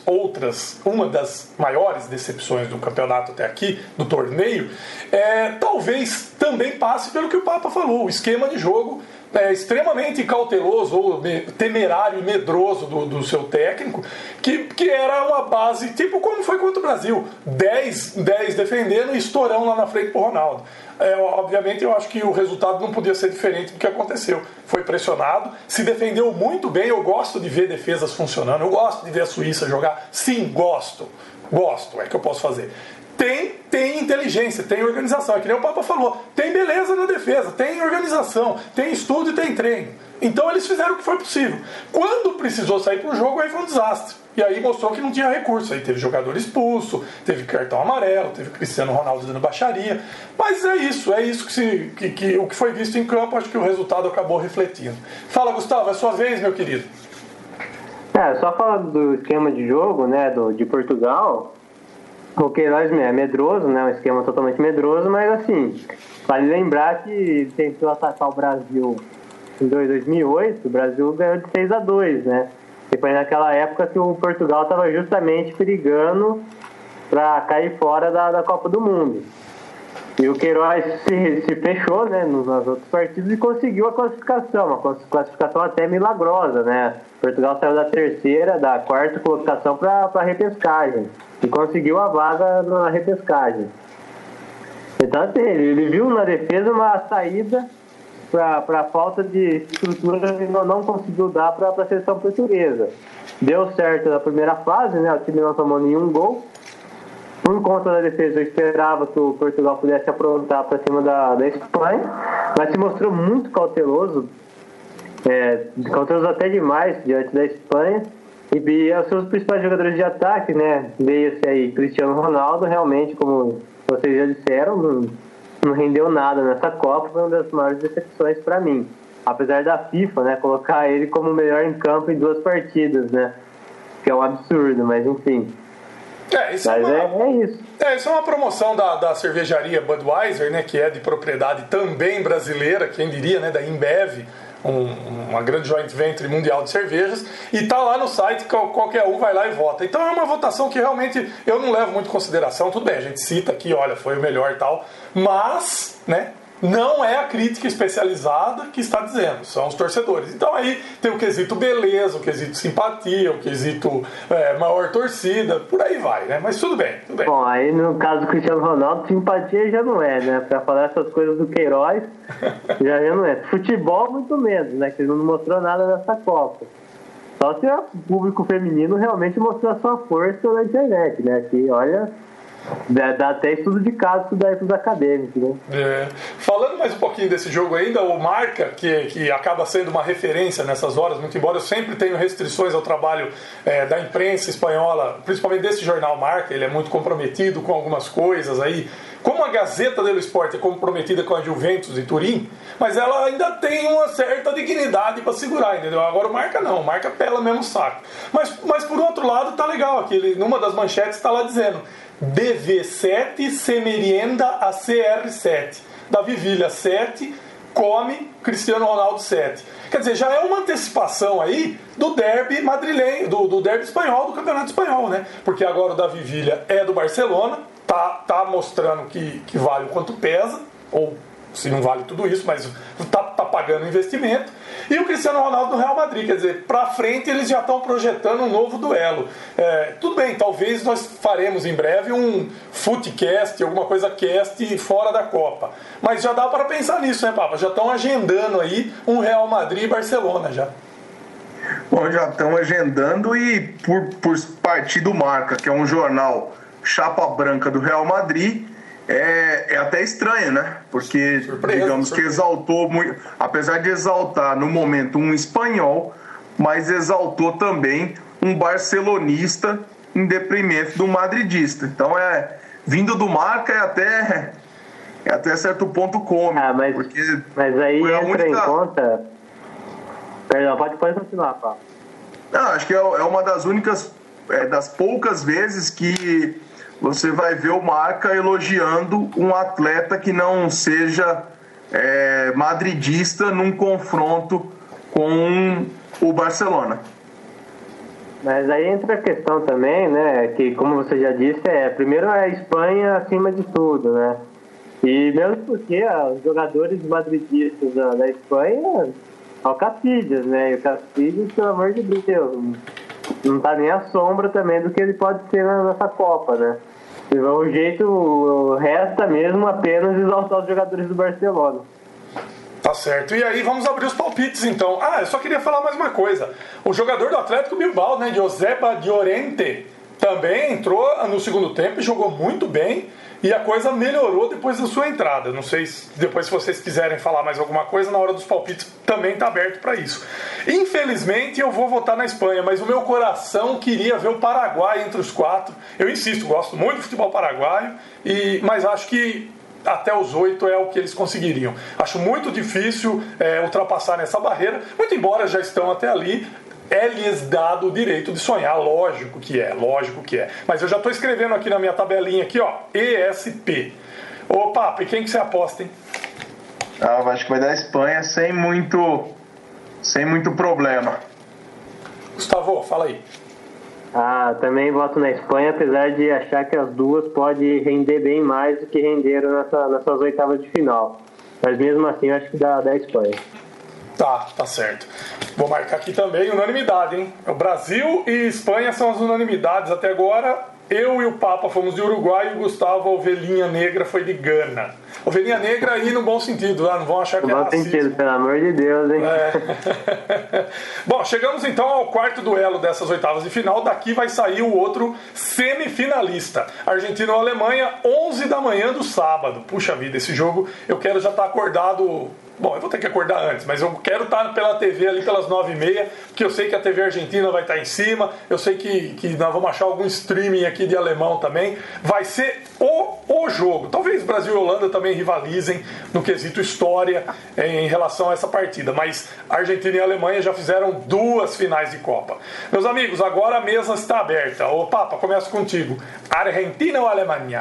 das maiores decepções do campeonato até aqui, do torneio, talvez também passe pelo que o Papa falou. O esquema de jogo extremamente cauteloso ou temerário e medroso do seu técnico, que era uma base, tipo como foi contra o Brasil, 10 defendendo e estourão lá na frente pro Ronaldo. Obviamente eu acho que o resultado não podia ser diferente do que aconteceu. Foi pressionado, se defendeu muito bem. Eu gosto de ver defesas funcionando, eu gosto de ver a Suíça jogar. Sim, gosto, é que eu posso fazer. Tem inteligência, tem organização, é que nem o Papa falou, tem beleza na defesa, tem organização, tem estudo e tem treino. Então eles fizeram o que foi possível. Quando precisou sair pro jogo, aí foi um desastre. E aí mostrou que não tinha recurso. Aí teve jogador expulso, teve cartão amarelo, teve Cristiano Ronaldo dando baixaria. Mas é isso que o que foi visto em campo, acho que o resultado acabou refletindo. Fala, Gustavo, é sua vez, meu querido. Só falando do esquema de jogo, né, de Portugal, o Queiroz é medroso, né, um esquema totalmente medroso, mas assim, vale lembrar que tentou atacar o Brasil em 2008, o Brasil ganhou de 6-2, né? E foi naquela época que o Portugal estava justamente perigando para cair fora da Copa do Mundo. E o Queiroz se fechou, né, nas outras partidas e conseguiu a classificação, uma classificação até milagrosa, né? Portugal saiu da quarta colocação para a repescagem e conseguiu a vaga na repescagem. Então, assim, ele viu na defesa uma saída para a falta de estrutura que não conseguiu dar para a seleção portuguesa. Deu certo na primeira fase, né? O time não tomou nenhum gol. Por conta da defesa, eu esperava que o Portugal pudesse aprontar para cima da Espanha, mas se mostrou muito cauteloso, cauteloso até demais diante da Espanha. E os seus principais jogadores de ataque, né? Veio-se aí Cristiano Ronaldo, realmente, como vocês já disseram, não rendeu nada nessa Copa, foi uma das maiores decepções para mim. Apesar da FIFA, né, colocar ele como o melhor em campo em 2 partidas, né? Que é um absurdo, mas enfim. Isso é uma promoção da cervejaria Budweiser, né, que é de propriedade também brasileira, quem diria, né, da InBev, uma grande joint venture mundial de cervejas, e tá lá no site, qualquer um vai lá e vota. Então é uma votação que realmente eu não levo muito em consideração. Tudo bem, a gente cita aqui, olha, foi o melhor e tal, mas, né, não é a crítica especializada que está dizendo, são os torcedores. Então aí tem o quesito beleza, o quesito simpatia, o quesito maior torcida, por aí vai, né? Mas tudo bem. Bom, aí no caso do Cristiano Ronaldo, simpatia já não é, né? Pra falar essas coisas do Queiroz, já não é. Futebol, muito menos, né? Que ele não mostrou nada nessa Copa. Só se o público feminino realmente mostrou a sua força na internet, né? Que, olha... Dá até estudo de caso isso daí para os acadêmicos, né? Falando mais um pouquinho desse jogo ainda, o Marca, que acaba sendo uma referência nessas horas, muito embora eu sempre tenho restrições ao trabalho da imprensa espanhola, principalmente desse jornal Marca, ele é muito comprometido com algumas coisas aí, como a Gazeta dello Sport é comprometida com a Juventus de Turim, mas ela ainda tem uma certa dignidade para segurar, entendeu? Agora o Marca não, o Marca pela mesmo saco. Mas por outro lado tá legal, aqui, numa das manchetes está lá dizendo DV7 se merienda a CR7. Davi Villa 7 come Cristiano Ronaldo 7. Quer dizer, já é uma antecipação aí do derby madrilenho, do derby espanhol, do campeonato espanhol, né? Porque agora o Davi Villa é do Barcelona, tá mostrando que vale o quanto pesa, ou se não vale tudo isso, mas tá pagando investimento. E o Cristiano Ronaldo no Real Madrid, quer dizer, pra frente eles já estão projetando um novo duelo. Tudo bem, talvez nós faremos em breve um footcast, alguma coisa cast fora da Copa. Mas já dá para pensar nisso, né, Papa? Já estão agendando aí um Real Madrid e Barcelona já. Bom, já estão agendando e por partir do Marca, que é um jornal chapa branca do Real Madrid, é até estranho, né? Porque, digamos que exaltou muito, apesar de exaltar no momento um espanhol, mas exaltou também um barcelonista em detrimento do madridista. Então, vindo do Marca é até certo ponto cômico. Mas aí entra em conta... Perdão, pode continuar, Paulo. Não, acho que é uma das únicas, das poucas vezes que você vai ver o Marca elogiando um atleta que não seja madridista num confronto com o Barcelona. Mas aí entra a questão também, né, que como você já disse, primeiro é a Espanha acima de tudo, né? E mesmo porque os jogadores madridistas da Espanha são o Casillas, né? E o Casillas, pelo amor de Deus, não tá nem à sombra também do que ele pode ser nessa Copa, né? E o jeito resta mesmo apenas exaltar os jogadores do Barcelona. Tá certo. E aí vamos abrir os palpites então. Eu só queria falar mais uma coisa. O jogador do Atlético Bilbao, né, Joseba Llorente, também entrou no segundo tempo e jogou muito bem. E a coisa melhorou depois da sua entrada. Não sei se depois, se vocês quiserem falar mais alguma coisa, na hora dos palpites também está aberto para isso. Infelizmente eu vou votar na Espanha, mas o meu coração queria ver o Paraguai entre os 4. Eu insisto, gosto muito do futebol paraguaio, mas acho que até os 8 é o que eles conseguiriam. Acho muito difícil ultrapassar essa barreira, muito embora já estão até ali. É lhes dado o direito de sonhar, lógico que é. Mas eu já estou escrevendo aqui na minha tabelinha aqui, ó, ESP. Ô Papa, e quem que você aposta, hein? Eu acho que vai dar a Espanha sem muito problema. Gustavo, fala aí. Também voto na Espanha, apesar de achar que as duas podem render bem mais do que renderam nessas oitavas de final. Mas mesmo assim, eu acho que dá a Espanha. Tá certo. Vou marcar aqui também unanimidade, hein? O Brasil e Espanha são as unanimidades até agora. Eu e o Papa fomos de Uruguai e o Gustavo, a ovelhinha negra, foi de Gana. Ovelhinha negra aí no bom sentido, não vão achar que é racismo. No bom sentido, pelo amor de Deus, hein? Bom, chegamos então ao quarto duelo dessas oitavas de final. Daqui vai sair o outro semifinalista. Argentina ou Alemanha, 11 da manhã do sábado. Puxa vida, esse jogo eu quero já estar acordado. Bom, eu vou ter que acordar antes, mas eu quero estar pela TV ali pelas 9h30, porque eu sei que a TV argentina vai estar em cima, eu sei que nós vamos achar algum streaming aqui de alemão também. Vai ser o jogo. Talvez Brasil e Holanda também rivalizem no quesito história em relação a essa partida, mas Argentina e Alemanha já fizeram 2 finais de Copa. Meus amigos, agora a mesa está aberta. Ô Papa, começo contigo. Argentina ou Alemanha?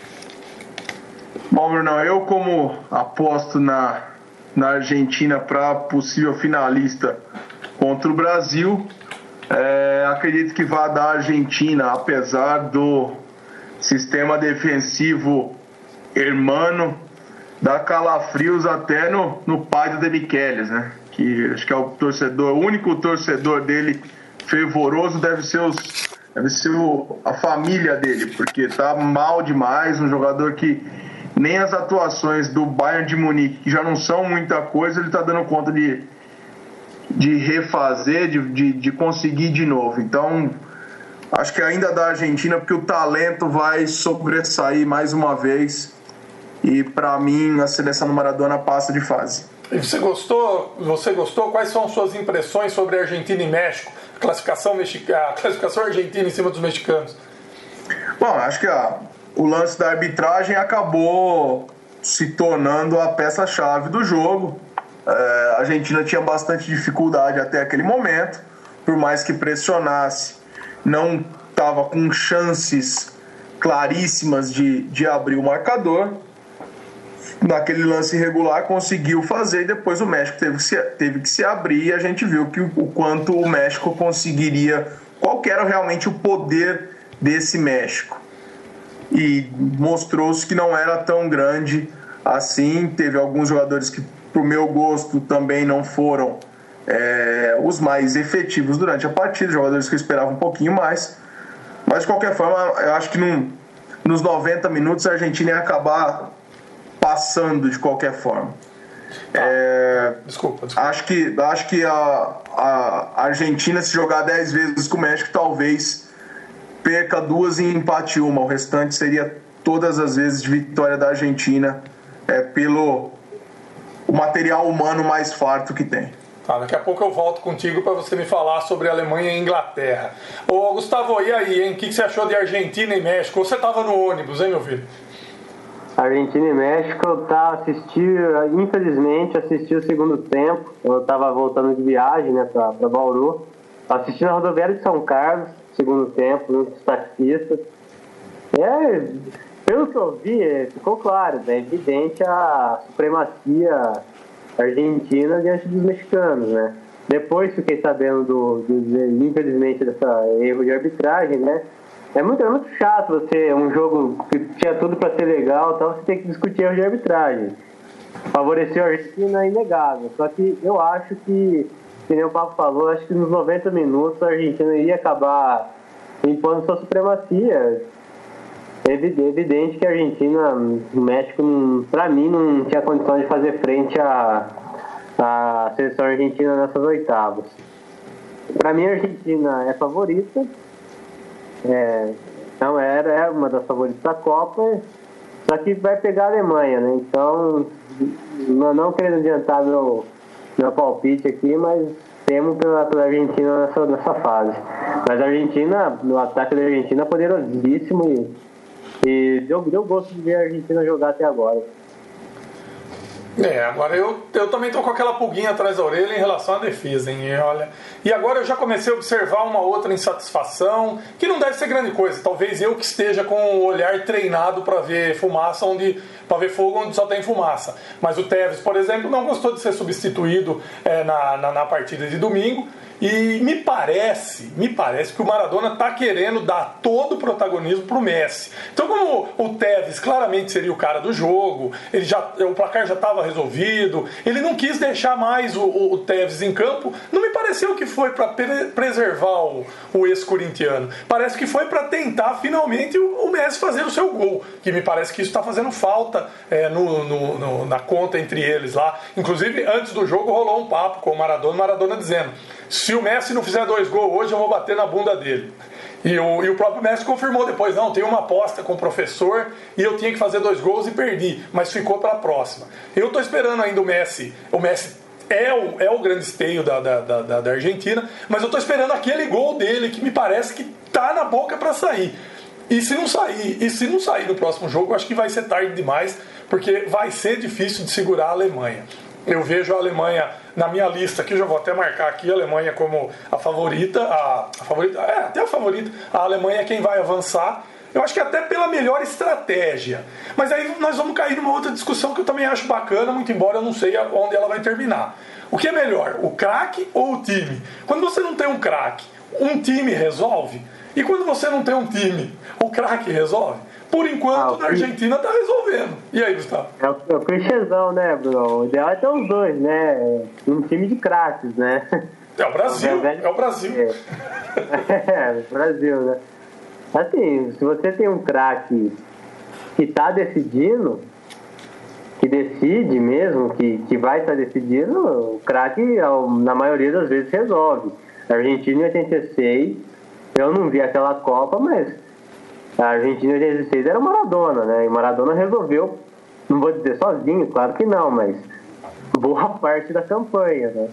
Bom, Bruno, eu como aposto na Argentina para possível finalista contra o Brasil, acredito que vai dar a Argentina, apesar do sistema defensivo hermano, dar calafrios até no pai do De Michelis, né? Que acho que é o único torcedor dele fervoroso deve ser a família dele, porque tá mal demais, um jogador que nem as atuações do Bayern de Munique, que já não são muita coisa, ele está dando conta de refazer, de conseguir de novo. Então, acho que ainda da Argentina, porque o talento vai sobressair mais uma vez. E, para mim, a seleção do Maradona passa de fase. E você gostou? Quais são suas impressões sobre Argentina e México? A classificação argentina em cima dos mexicanos? Bom, acho que o lance da arbitragem acabou se tornando a peça-chave do jogo. A Argentina tinha bastante dificuldade até aquele momento, por mais que pressionasse, não estava com chances claríssimas de abrir o marcador. Naquele lance irregular conseguiu fazer e depois o México teve que se abrir, e a gente viu o quanto o México conseguiria, qual que era realmente o poder desse México. E mostrou-se que não era tão grande assim. Teve alguns jogadores que, pro meu gosto, também não foram os mais efetivos durante a partida, jogadores que eu esperava um pouquinho mais. Mas, de qualquer forma, eu acho que nos 90 minutos a Argentina ia acabar passando de qualquer forma. Desculpa. Acho que a Argentina, se jogar 10 vezes com o México, talvez perca 2 e empate 1. O restante seria todas as vezes de vitória da Argentina, pelo o material humano mais farto que tem. Daqui a pouco eu volto contigo para você me falar sobre Alemanha e Inglaterra. Ô Gustavo, e aí, hein? O que você achou de Argentina e México? Você estava no ônibus, hein, meu filho? Argentina e México, infelizmente assisti o segundo tempo. Eu estava voltando de viagem, né, para Bauru. Assisti na rodoviária de São Carlos, segundo tempo, nos taxistas. Pelo que eu vi, ficou claro, é evidente a supremacia argentina diante dos mexicanos, né? Depois fiquei sabendo infelizmente, dessa erro de arbitragem, né? É muito chato você, um jogo que tinha tudo para ser legal, então você tem que discutir erro de arbitragem. Favoreceu a Argentina é inegável, só que eu acho que nem o Papo falou, acho que nos 90 minutos a Argentina ia acabar impondo sua supremacia. É evidente que a Argentina, o México, para mim, não tinha condições de fazer frente à seleção argentina nessas oitavas. Para mim, a Argentina é favorita, então era uma das favoritas da Copa, só que vai pegar a Alemanha, né? Então, não querendo adiantar meu palpite aqui, mas temo pela Argentina nessa fase. Mas a Argentina, no ataque da Argentina é poderosíssimo e deu gosto de ver a Argentina jogar até agora. Agora eu também tô com aquela pulguinha atrás da orelha em relação à defesa, hein? E agora eu já comecei a observar uma outra insatisfação, que não deve ser grande coisa. Talvez eu que esteja com o olhar treinado para ver fumaça para ver fogo onde só tem fumaça. Mas o Tevez, por exemplo, não gostou de ser substituído na partida de domingo. E me parece que o Maradona está querendo dar todo o protagonismo para o Messi. Então, como o Tevez claramente seria o cara do jogo, o placar já estava resolvido, ele não quis deixar mais o Tevez em campo. Não me pareceu que foi para preservar o ex-corintiano. Parece que foi para tentar finalmente o Messi fazer o seu gol, que me parece que isso está fazendo falta na conta entre eles lá. Inclusive, antes do jogo rolou um papo com o Maradona dizendo: se o Messi não fizer 2 gols hoje, eu vou bater na bunda dele. E o próprio Messi confirmou depois: não, tem uma aposta com o professor e eu tinha que fazer 2 gols e perdi, mas ficou para a próxima. Eu estou esperando ainda o Messi. O Messi é o grande esteio da Argentina, mas eu estou esperando aquele gol dele que me parece que está na boca para sair. E se não sair no próximo jogo, eu acho que vai ser tarde demais, porque vai ser difícil de segurar a Alemanha. Eu vejo a Alemanha na minha lista aqui, eu já vou até marcar aqui a Alemanha como a favorita, até a favorita. A Alemanha é quem vai avançar. Eu acho que até pela melhor estratégia. Mas aí nós vamos cair numa outra discussão que eu também acho bacana, muito embora eu não sei onde ela vai terminar. O que é melhor, o craque ou o time? Quando você não tem um craque, um time resolve? E quando você não tem um time, o craque resolve? Por enquanto, na Argentina está resolvendo. E aí, Gustavo? É o clichêzão, né, Bruno? O ideal é ter os dois, né? Um time de craques, né? É o Brasil, é o Brasil. O Brasil, né? Assim, se você tem um craque que está decidindo, que decide mesmo, que vai estar decidindo, o craque, na maioria das vezes, resolve. A Argentina em 86, eu não vi aquela Copa, mas a Argentina em 86 era o Maradona, né? E Maradona resolveu, não vou dizer sozinho, claro que não, mas boa parte da campanha, né?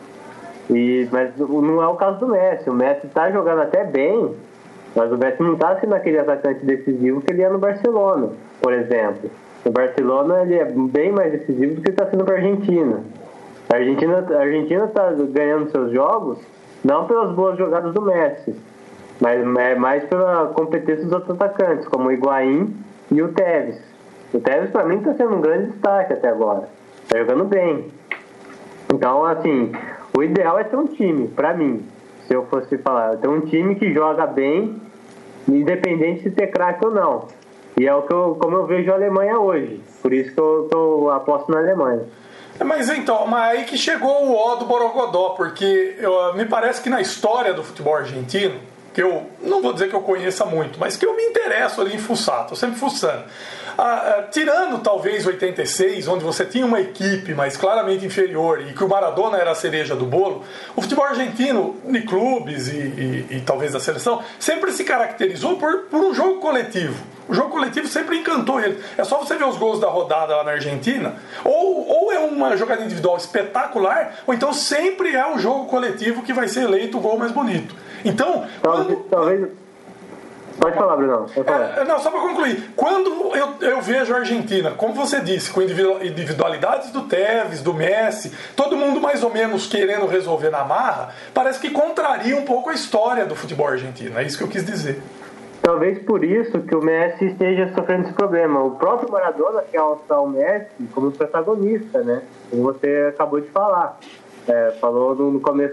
Mas não é o caso do Messi. O Messi está jogando até bem, mas o Messi não está sendo aquele atacante decisivo que ele é no Barcelona, por exemplo. No Barcelona ele é bem mais decisivo do que ele está sendo para a Argentina. A Argentina está ganhando seus jogos não pelas boas jogadas do Messi, mas mais pela competência dos outros atacantes, como o Higuaín e o Tevez. O Tevez, para mim, está sendo um grande destaque até agora. Está jogando bem. Então, assim, o ideal é ter um time, para mim. Se eu fosse falar, ter um time que joga bem, independente de ter craque ou não. E é como eu vejo a Alemanha hoje. Por isso que eu aposto na Alemanha. Mas aí que chegou o ó do Borogodó, porque me parece que na história do futebol argentino, que eu não vou dizer que eu conheça muito, mas que eu me interesso ali em fuçar, estou sempre fuçando. Tirando talvez 86, onde você tinha uma equipe mais claramente inferior e que o Maradona era a cereja do bolo, o futebol argentino, de clubes e talvez da seleção, sempre se caracterizou por um jogo coletivo. O jogo coletivo sempre encantou ele. É só você ver os gols da rodada lá na Argentina, ou é uma jogada individual espetacular, ou então sempre é o jogo coletivo que vai ser eleito o gol mais bonito. Então, talvez... Pode falar, Bruno. Não, só para concluir. Quando eu vejo a Argentina, como você disse, com individualidades do Tevez, do Messi, todo mundo mais ou menos querendo resolver na marra, parece que contraria um pouco a história do futebol argentino. É isso que eu quis dizer. talvez por isso que o Messi esteja sofrendo esse problema. O próprio Maradona quer alçar o Messi como protagonista, né? Como você acabou de falar. Falou no começo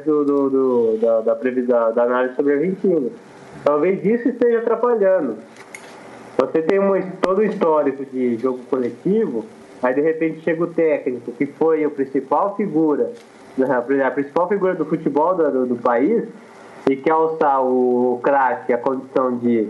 da análise sobre a Argentina. Talvez isso esteja atrapalhando. Você tem todo o histórico de jogo coletivo, aí de repente chega o técnico, que foi a principal figura do futebol do país, e quer alçar o craque a condição de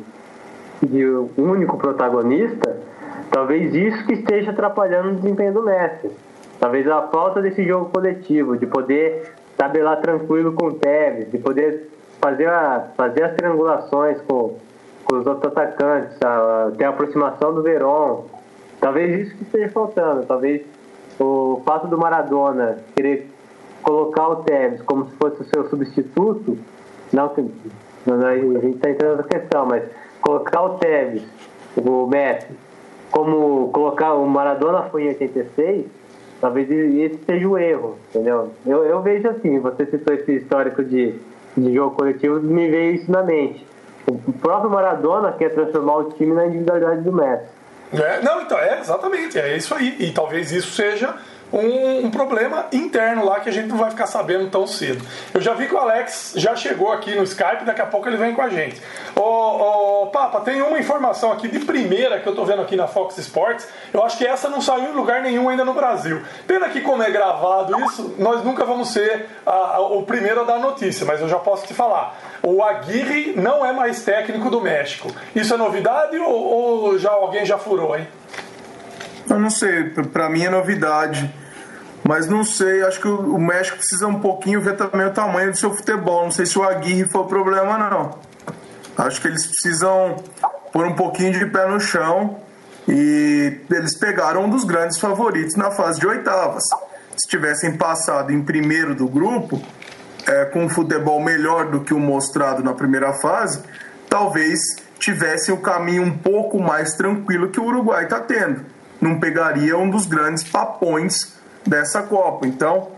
único protagonista. Talvez isso que esteja atrapalhando o desempenho do Messi. Talvez a falta desse jogo coletivo, de poder tabelar tranquilo com o Tevez, de poder fazer as triangulações com os outros atacantes, ter a aproximação do Verón. Talvez isso que esteja faltando. Talvez o fato do Maradona querer colocar o Tevez como se fosse o seu substituto, a gente está entrando nessa questão, mas colocar o Tevez, o Messi, como colocar o Maradona foi em 86, talvez esse seja o erro, entendeu? Eu vejo assim, você citou esse histórico de jogo coletivo, me veio isso na mente. O próprio Maradona quer transformar o time na individualidade do Messi. Exatamente, é isso aí. E talvez isso seja um problema interno lá que a gente não vai ficar sabendo tão cedo. Eu já vi que o Alex já chegou aqui no Skype, daqui a pouco ele vem com a gente. Papa, tem uma informação aqui de primeira que eu tô vendo aqui na Fox Sports. Eu acho que essa não saiu em lugar nenhum ainda no Brasil. Pena que como é gravado isso, nós nunca vamos ser o primeiro a dar notícia, mas eu já posso te falar. O Aguirre não é mais técnico do México. Isso é novidade ou alguém já furou, hein? Eu não sei, pra mim é novidade, mas não sei, acho que o México precisa um pouquinho ver também o tamanho do seu futebol, não sei se o Aguirre foi o problema não. Acho que eles precisam pôr um pouquinho de pé no chão, e eles pegaram um dos grandes favoritos na fase de oitavas. Se tivessem passado em primeiro do grupo, com um futebol melhor do que o mostrado na primeira fase, talvez tivessem o caminho um pouco mais tranquilo que o Uruguai está tendo. Não pegaria um dos grandes papões dessa Copa. Então,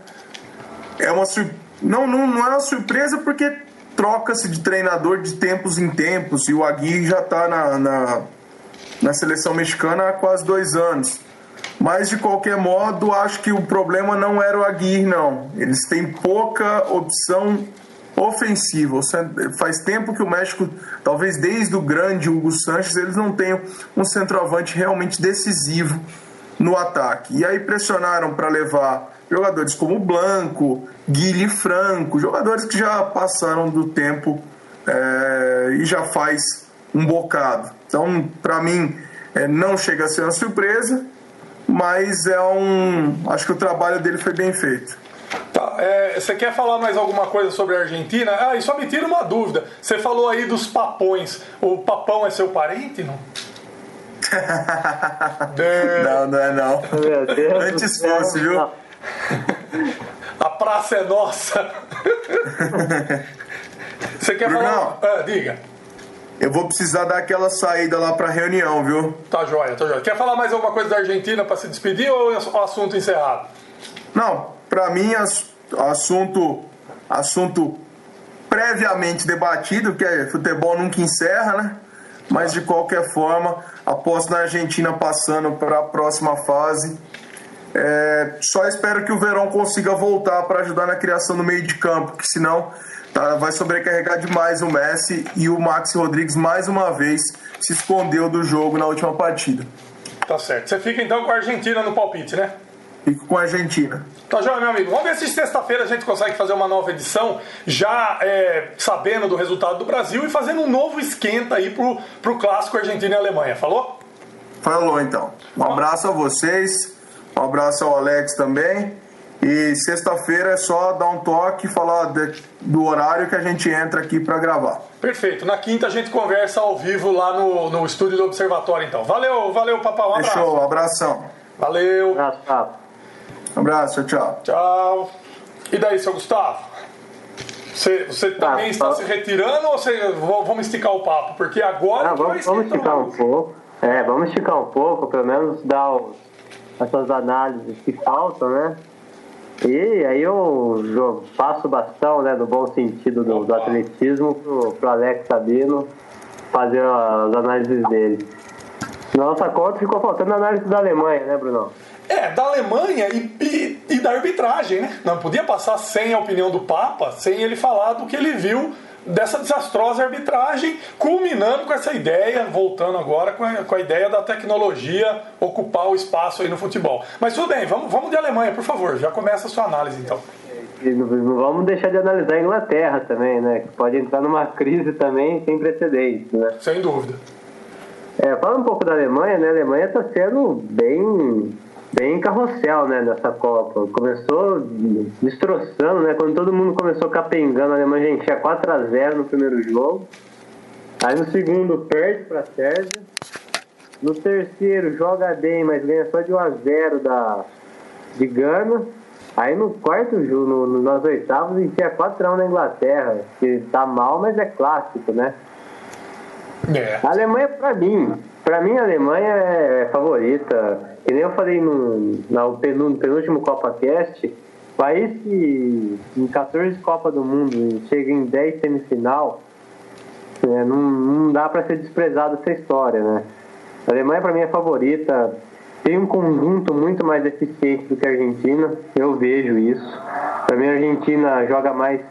não é uma surpresa, porque troca-se de treinador de tempos em tempos, e o Aguirre já está na seleção mexicana há quase 2 anos. Mas, de qualquer modo, acho que o problema não era o Aguirre, não. Eles têm pouca opção ofensiva. Faz tempo que o México, talvez desde o grande Hugo Sánchez, eles não tenham um centroavante realmente decisivo no ataque. E aí pressionaram para levar jogadores como Blanco, Guilherme Franco, jogadores que já passaram do tempo e já faz um bocado. Então, para mim, não chega a ser uma surpresa, mas acho que o trabalho dele foi bem feito. Tá, você quer falar mais alguma coisa sobre a Argentina? E só me tira uma dúvida. Você falou aí dos papões. O papão é seu parente, não? Não é não. Antes fosse, viu? A praça é nossa. Você quer Brunão, falar? Diga. Eu vou precisar dar aquela saída lá pra reunião, viu? Tá joia. Quer falar mais alguma coisa da Argentina pra se despedir ou é o assunto encerrado? Não, pra mim assunto previamente debatido, que futebol nunca encerra, né? Mas de qualquer forma, aposto na Argentina passando para a próxima fase. Só espero que o Verón consiga voltar para ajudar na criação do meio de campo, porque senão vai sobrecarregar demais o Messi, e o Maxi Rodrigues mais uma vez se escondeu do jogo na última partida. Tá certo. Você fica então com a Argentina no palpite, né? Fico com a Argentina. Tá joia, meu amigo. Vamos ver se sexta-feira a gente consegue fazer uma nova edição, já sabendo do resultado do Brasil e fazendo um novo esquenta aí pro clássico Argentina e Alemanha. Falou? Falou, então. Um abraço a vocês, um abraço ao Alex também. E sexta-feira é só dar um toque e falar do horário que a gente entra aqui para gravar. Perfeito. Na quinta a gente conversa ao vivo lá no estúdio do Observatório, então. Valeu, Papá. Um abraço. Fechou, um abração. Valeu. Um abraço, Papo. Um abraço, tchau. Tchau. E daí, seu Gustavo? Você também está se retirando ou vamos esticar o papo? Porque agora... vamos esticar um pouco. Vamos esticar um pouco, pelo menos dar essas análises que faltam, né? E aí eu passo o bastão, né, no bom sentido do atletismo pro Alex Sabino, fazer as análises dele. Na nossa conta ficou faltando a análise da Alemanha, né, Bruno? Da Alemanha e da arbitragem, né? Não podia passar sem a opinião do Papa, sem ele falar do que ele viu dessa desastrosa arbitragem, culminando com essa ideia, voltando agora com a ideia da tecnologia ocupar o espaço aí no futebol. Mas tudo bem, vamos de Alemanha, por favor, já começa a sua análise então. E não vamos deixar de analisar a Inglaterra também, né? Que pode entrar numa crise também sem precedentes, né? Sem dúvida. Falando um pouco da Alemanha, né? A Alemanha está sendo bem carrossel, né, nessa Copa. Começou destroçando, né? Quando todo mundo começou capengando, a Alemanha já tinha 4-0 no primeiro jogo. Aí no segundo perde para a Sérvia. No terceiro joga bem, mas ganha só de 1-0 de Gana. Aí no quarto jogo, nas oitavas, a gente tinha 4-1 na Inglaterra, que tá mal, mas é clássico, né? A Alemanha, pra mim a Alemanha é favorita. Que nem eu falei no penúltimo CopaCast, país que em 14 Copa do Mundo chega em 10 semifinal, não dá pra ser desprezado essa história, né? A Alemanha pra mim é favorita, tem um conjunto muito mais eficiente do que a Argentina, eu vejo isso. Pra mim a Argentina joga mais,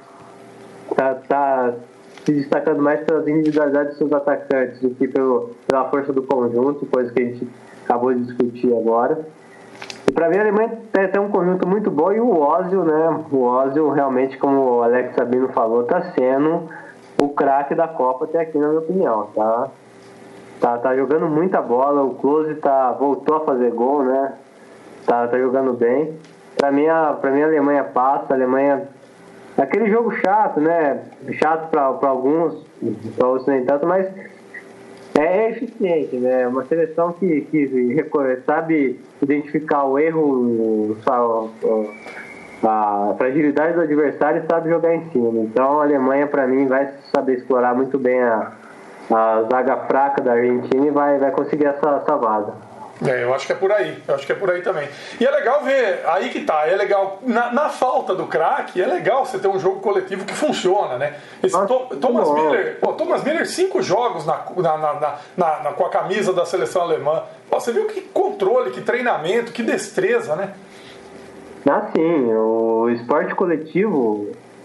tá se destacando mais pelas individualidades dos seus atacantes do que pela força do conjunto, coisa que a gente acabou de discutir agora. E para mim a Alemanha tem um conjunto muito bom, e o Ozil, né? O Ozil realmente, como o Alex Sabino falou, está sendo o craque da Copa até aqui, na minha opinião. Tá jogando muita bola, o Klose voltou a fazer gol, né? Tá jogando bem. Para mim a Alemanha passa, a Alemanha... Aquele jogo chato, né? Chato para alguns, para outros nem tanto, mas é eficiente, né? Uma seleção que sabe identificar o erro, a fragilidade do adversário e sabe jogar em cima. Então a Alemanha, para mim, vai saber explorar muito bem a zaga fraca da Argentina e vai conseguir essa vaga. Eu acho que é por aí também. E é legal ver, aí que tá, é legal, na falta do craque, é legal você ter um jogo coletivo que funciona, né? Thomas Müller, 5 jogos com a camisa da seleção alemã. Você viu que controle, que treinamento, que destreza, né? Sim, o esporte coletivo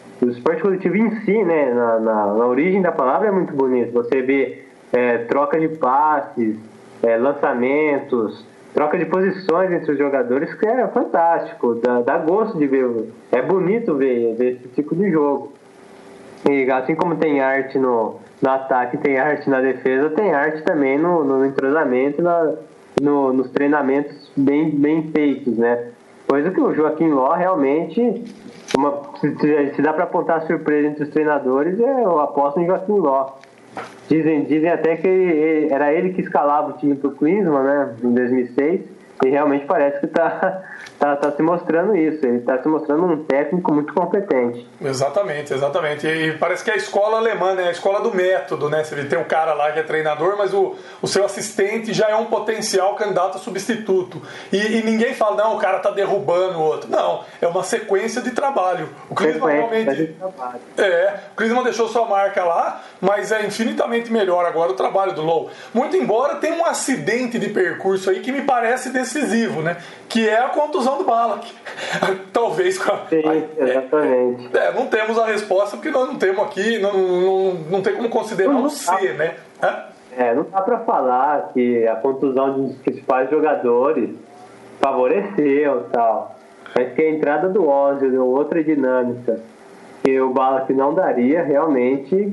em si, né, na origem da palavra é muito bonito. Você vê troca de passes, lançamentos, troca de posições entre os jogadores, que é fantástico, dá gosto de ver, é bonito ver esse tipo de jogo. E assim como tem arte no ataque, tem arte na defesa, tem arte também no entrosamento, nos treinamentos bem feitos, né? Coisa que o Joaquim Löw realmente, se dá para apontar surpresa entre os treinadores, eu aposto em Joaquim Löw. Dizem até que era ele que escalava o time pro Klinsmann, né, em 2006, e realmente parece que tá se mostrando isso. Ele tá se mostrando um técnico muito competente. Exatamente. E parece que é a escola alemã, né? A escola do método, né? Você tem o cara lá que é treinador, mas o seu assistente já é um potencial candidato a substituto. E ninguém fala, não, o cara tá derrubando o outro. Não, é uma sequência de trabalho. O Klinsmann realmente... o Klinsmann deixou sua marca lá, mas é infinitamente melhor agora o trabalho do Löw. Muito embora tenha um acidente de percurso aí que me parece decisivo, né? Que é a contusão do Ballack. Talvez com a... Sim, exatamente. Não temos a resposta porque nós não temos aqui, não tem como considerar um C, né? Não dá pra falar que a contusão dos principais jogadores favoreceu e tal. Mas que a entrada do Ozil deu outra dinâmica que o Ballack não daria, realmente...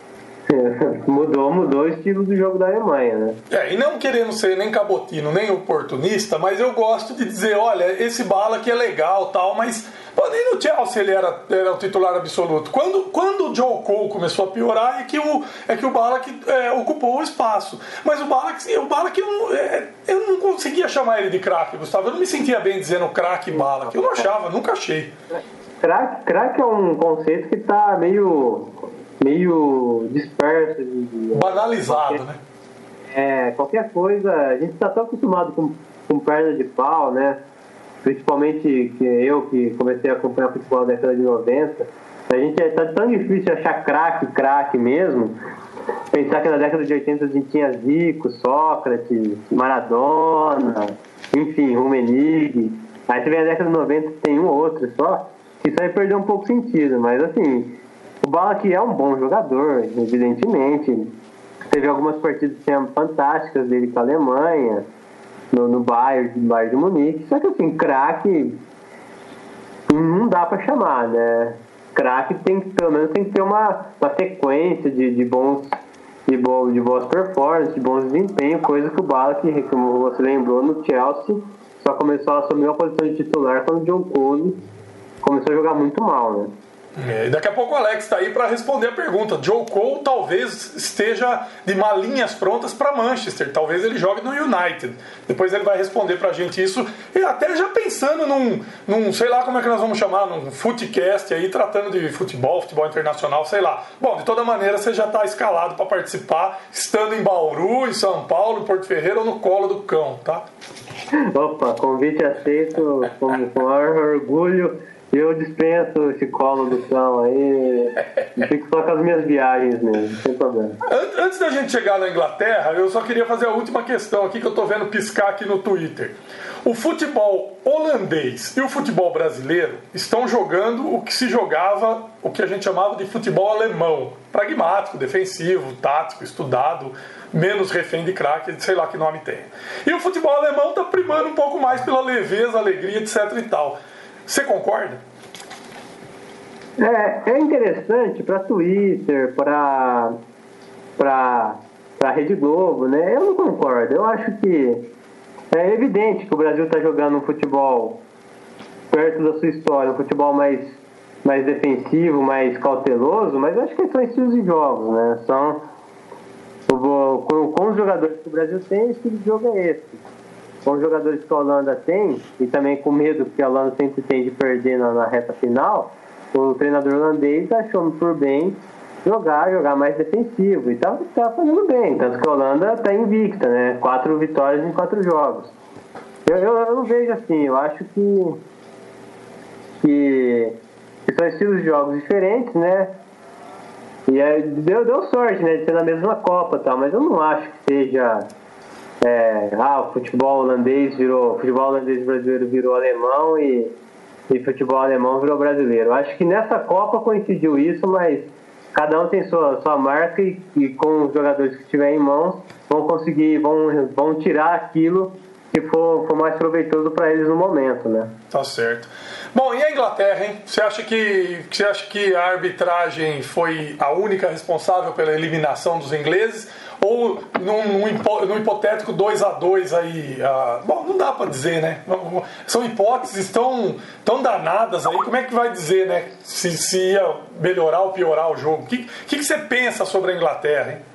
mudou o estilo do jogo da Alemanha, né? E não querendo ser nem cabotino, nem oportunista, mas eu gosto de dizer, olha, esse Ballack é legal, tal, mas nem no Chelsea ele era o titular absoluto. Quando o Joe Cole começou a piorar, é que o Ballack ocupou o espaço. Mas o Ballack eu não conseguia chamar ele de craque, Gustavo. Eu não me sentia bem dizendo craque Ballack. Eu não achava, nunca achei. Craque é um conceito que tá meio disperso, banalizado, né? Qualquer coisa, a gente está tão acostumado com perna de pau, né? Principalmente eu que comecei a acompanhar futebol na década de 90, a gente tá tão difícil achar craque mesmo, Pensar que na década de 80 a gente tinha Zico, Sócrates, Maradona, enfim, Rummenigge. Aí você vem na década de 90 tem um ou outro só. Isso aí perdeu um pouco o sentido, mas assim, o Ballack é um bom jogador, evidentemente. Teve algumas partidas fantásticas dele com a Alemanha, no Bayern de Munique. Só que assim, craque não dá pra chamar, né? Craque pelo menos tem que ter uma sequência de boas performances, de bons desempenhos, coisa que o Ballack, como você lembrou, no Chelsea só começou a assumir a posição de titular quando o John Cole começou a jogar muito mal, né? E daqui a pouco o Alex está aí para responder a pergunta. Joe Cole talvez esteja de malinhas prontas para Manchester, talvez ele jogue no United. Depois ele vai responder para a gente isso, e até já pensando num sei lá como é que nós vamos chamar, num footcast aí, tratando de futebol internacional, sei lá. Bom, de toda maneira você já está escalado para participar, estando em Bauru, em São Paulo, em Porto Ferreira ou no colo do cão, tá? Opa, convite aceito com maior orgulho. Eu dispenso esse colo do cão aí, fico só com as minhas viagens mesmo, sem problema. Antes da gente chegar na Inglaterra, eu só queria fazer a última questão aqui que eu tô vendo piscar aqui no Twitter. O futebol holandês e o futebol brasileiro estão jogando o que se jogava, o que a gente chamava de futebol alemão. Pragmático, defensivo, tático, estudado, menos refém de craque, sei lá que nome tem. E o futebol alemão tá primando um pouco mais pela leveza, alegria, etc e tal. Você concorda? É interessante para Twitter, para Rede Globo, né? Eu não concordo. Eu acho que é evidente que o Brasil está jogando um futebol perto da sua história, um futebol mais defensivo, mais cauteloso, mas eu acho que são estilos de jogos, né? Com os jogadores que o Brasil tem, o estilo de jogo é esse. Com os jogadores que a Holanda tem, e também com medo que a Holanda sempre tem de perder na reta final, o treinador holandês achou por bem jogar mais defensivo, e tá fazendo bem, tanto que a Holanda está invicta, né? 4 vitórias em 4 jogos. Eu não vejo assim, eu acho que são estilos de jogos diferentes, né? E aí deu sorte, né, de ser na mesma Copa e tal, mas eu não acho que seja... o futebol holandês brasileiro virou alemão e futebol alemão virou brasileiro. Acho que nessa Copa coincidiu isso, mas cada um tem sua marca e com os jogadores que tiver em mãos vão tirar aquilo que for mais proveitoso para eles no momento, né? Tá certo. Bom, e a Inglaterra, hein? Você acha que a arbitragem foi a única responsável pela eliminação dos ingleses? Ou num hipotético 2-2 aí, bom, não dá pra dizer, né? São hipóteses tão danadas aí, como é que vai dizer, né? Se ia melhorar ou piorar o jogo? O que você pensa sobre a Inglaterra, hein?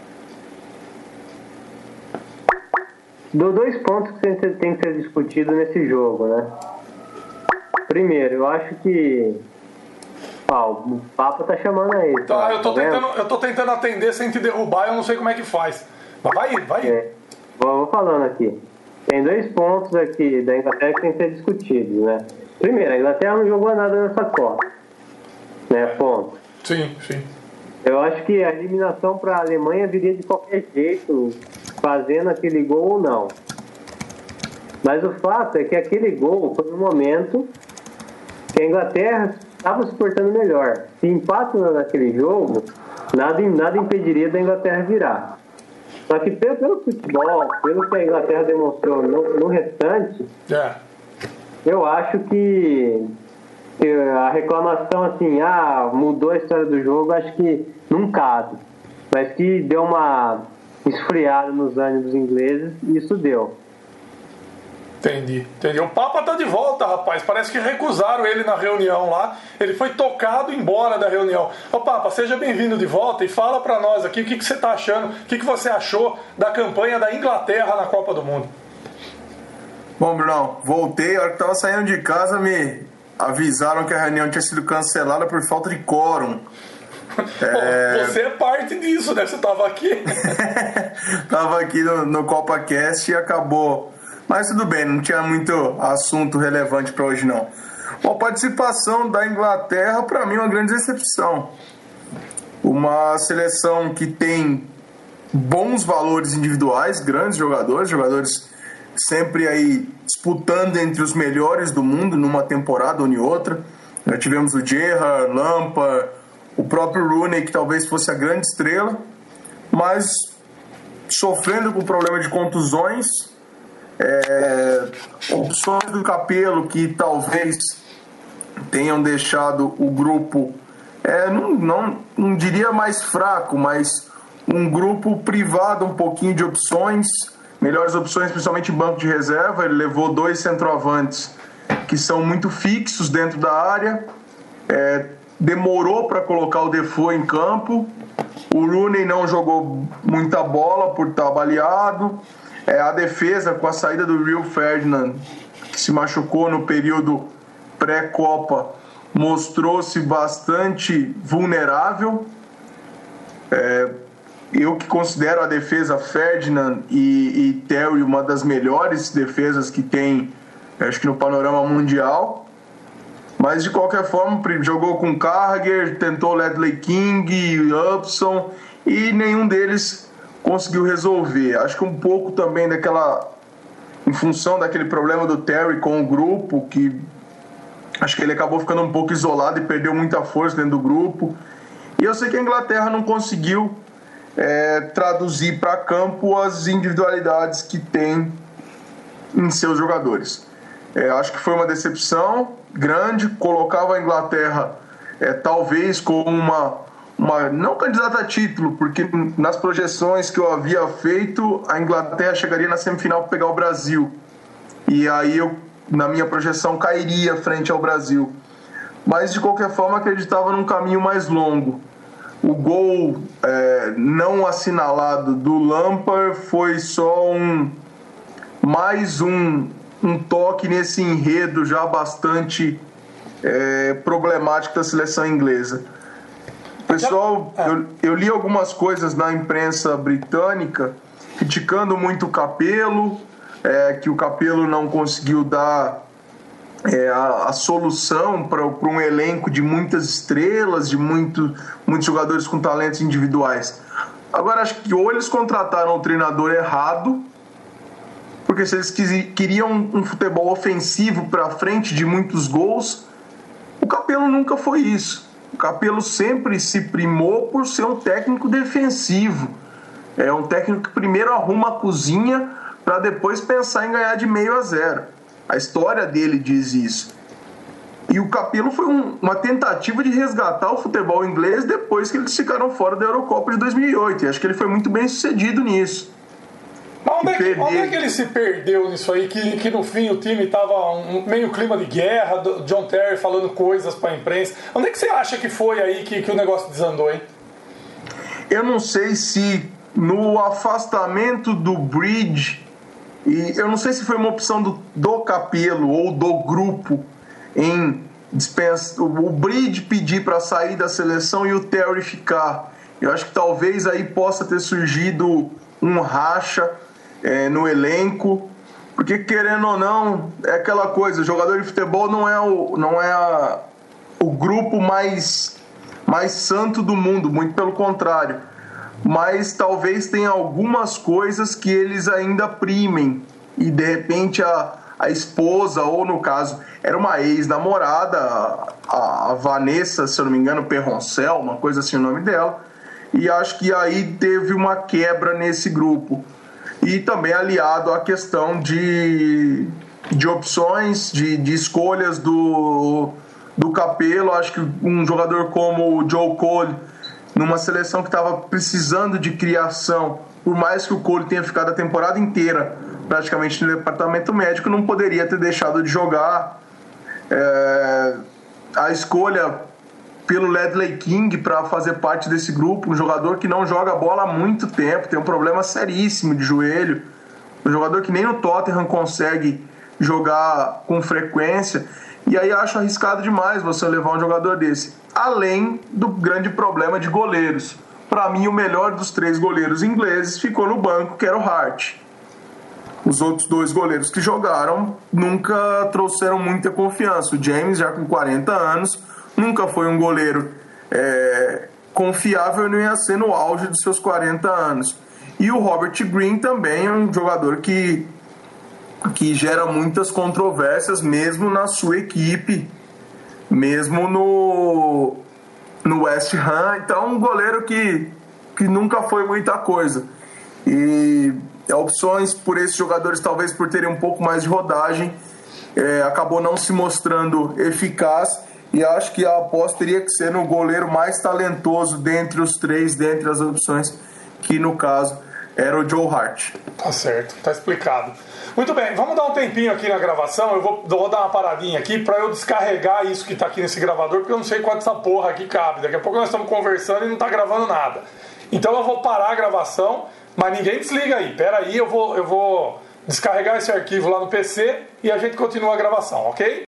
Dois pontos que tem que ser discutido nesse jogo, né? Primeiro, eu acho que o Papa tá chamando aí. Tá, eu tô tentando atender sem te derrubar, eu não sei como é que faz. Mas vai. Vou falando aqui. Tem 2 pontos aqui da Inglaterra que tem que ser discutidos, né? Primeiro, a Inglaterra não jogou nada nessa Copa, né? Ponto. Sim. Eu acho que a eliminação para a Alemanha viria de qualquer jeito, fazendo aquele gol ou não. Mas o fato é que aquele gol foi no momento que a Inglaterra estava se portando melhor. Se empate naquele jogo, nada impediria da Inglaterra virar. Só que pelo futebol, pelo que a Inglaterra demonstrou no restante, eu acho que a reclamação assim, mudou a história do jogo, acho que não cabe. Mas que deu uma esfriada nos ânimos ingleses, isso deu. Entendi. O Papa tá de volta, rapaz. Parece que recusaram ele na reunião lá. Ele foi tocado embora da reunião. Ô Papa, seja bem-vindo de volta e fala pra nós aqui o que você tá achando, o que você achou da campanha da Inglaterra na Copa do Mundo. Bom, Brunão, voltei. A hora que tava saindo de casa, me avisaram que a reunião tinha sido cancelada por falta de quórum. Você é parte disso, né? Você tava aqui. Tava aqui no CopaCast e acabou. Mas tudo bem, não tinha muito assunto relevante para hoje não. Bom, a participação da Inglaterra, para mim, é uma grande decepção. Uma seleção que tem bons valores individuais, grandes jogadores sempre aí disputando entre os melhores do mundo numa temporada ou em outra. Já tivemos o Gerrard, Lampard, o próprio Rooney, que talvez fosse a grande estrela, mas sofrendo com problema de contusões, opções do Capello que talvez tenham deixado o grupo, não diria mais fraco, mas um grupo privado um pouquinho de opções, melhores opções, principalmente em banco de reserva. Ele levou 2 centroavantes que são muito fixos dentro da área, demorou para colocar o Defoe em campo. O Rooney não jogou muita bola por estar baleado. A defesa, com a saída do Rio Ferdinand, que se machucou no período pré-Copa, mostrou-se bastante vulnerável. Eu que considero a defesa Ferdinand e Terry uma das melhores defesas que tem, acho que no panorama mundial. Mas de qualquer forma, jogou com Carragher, tentou Ledley King, Upson, e nenhum deles conseguiu resolver. Acho que um pouco também em função daquele problema do Terry com o grupo, que acho que ele acabou ficando um pouco isolado e perdeu muita força dentro do grupo. E eu sei que a Inglaterra não conseguiu traduzir para campo as individualidades que tem em seus jogadores. Acho que foi uma decepção grande. Colocava a Inglaterra talvez como uma não candidata a título, porque nas projeções que eu havia feito, a Inglaterra chegaria na semifinal para pegar o Brasil, e aí na minha projeção cairia frente ao Brasil. Mas de qualquer forma acreditava num caminho mais longo. O gol não assinalado do Lampard foi só mais um toque nesse enredo já bastante problemático da seleção inglesa. Pessoal, eu li algumas coisas na imprensa britânica criticando muito o Capello, que o Capello não conseguiu dar a solução para um elenco de muitas estrelas, de muitos jogadores com talentos individuais. Agora, acho que ou eles contrataram o treinador errado, porque se eles queriam um futebol ofensivo para frente de muitos gols, o Capello nunca foi isso. O Capello sempre se primou por ser um técnico defensivo. É um técnico que primeiro arruma a cozinha para depois pensar em ganhar de 0-0. A história dele diz isso. E o Capello foi uma tentativa de resgatar o futebol inglês depois que eles ficaram fora da Eurocopa de 2008. E acho que ele foi muito bem sucedido nisso. Mas onde é que ele se perdeu nisso aí? Que no fim o time estava meio clima de guerra, John Terry falando coisas para a imprensa. Onde é que você acha que foi aí que o negócio desandou, hein? Eu não sei se no afastamento do Bridge, e eu não sei se foi uma opção do Capello ou do grupo em o Bridge pedir para sair da seleção e o Terry ficar. Eu acho que talvez aí possa ter surgido um racha no elenco, porque querendo ou não, é aquela coisa, o jogador de futebol não é o grupo mais santo do mundo, muito pelo contrário, mas talvez tenha algumas coisas que eles ainda primem, e de repente a esposa, ou no caso, era uma ex-namorada, a Vanessa, se eu não me engano, Perroncel, uma coisa assim o nome dela, e acho que aí teve uma quebra nesse grupo. E também aliado à questão de opções, de escolhas do Capello. Acho que um jogador como o Joe Cole, numa seleção que estava precisando de criação, por mais que o Cole tenha ficado a temporada inteira praticamente no departamento médico, não poderia ter deixado de jogar. A escolha pelo Ledley King para fazer parte desse grupo, um jogador que não joga bola há muito tempo, tem um problema seríssimo de joelho, um jogador que nem no Tottenham consegue jogar com frequência, e aí acho arriscado demais você levar um jogador desse, além do grande problema de goleiros. Para mim, o melhor dos 3 goleiros ingleses ficou no banco, que era o Hart. Os outros 2 goleiros que jogaram nunca trouxeram muita confiança. O James, já com 40 anos, nunca foi um goleiro confiável, não ia ser no auge dos seus 40 anos. E o Robert Green também é um jogador que gera muitas controvérsias, mesmo na sua equipe, mesmo no West Ham. Então, um goleiro que nunca foi muita coisa. E opções por esses jogadores, talvez por terem um pouco mais de rodagem, acabou não se mostrando eficaz. E acho que a aposta teria que ser no goleiro mais talentoso dentre os três, dentre as opções, que no caso era o Joe Hart. Tá certo, tá explicado. Muito bem, vamos dar um tempinho aqui na gravação. Eu vou dar uma paradinha aqui pra eu descarregar isso que tá aqui nesse gravador, porque eu não sei quanto essa porra aqui cabe. Daqui a pouco nós estamos conversando e não tá gravando nada. Então eu vou parar a gravação, mas ninguém desliga aí. Pera aí, eu vou descarregar esse arquivo lá no PC e a gente continua a gravação, ok?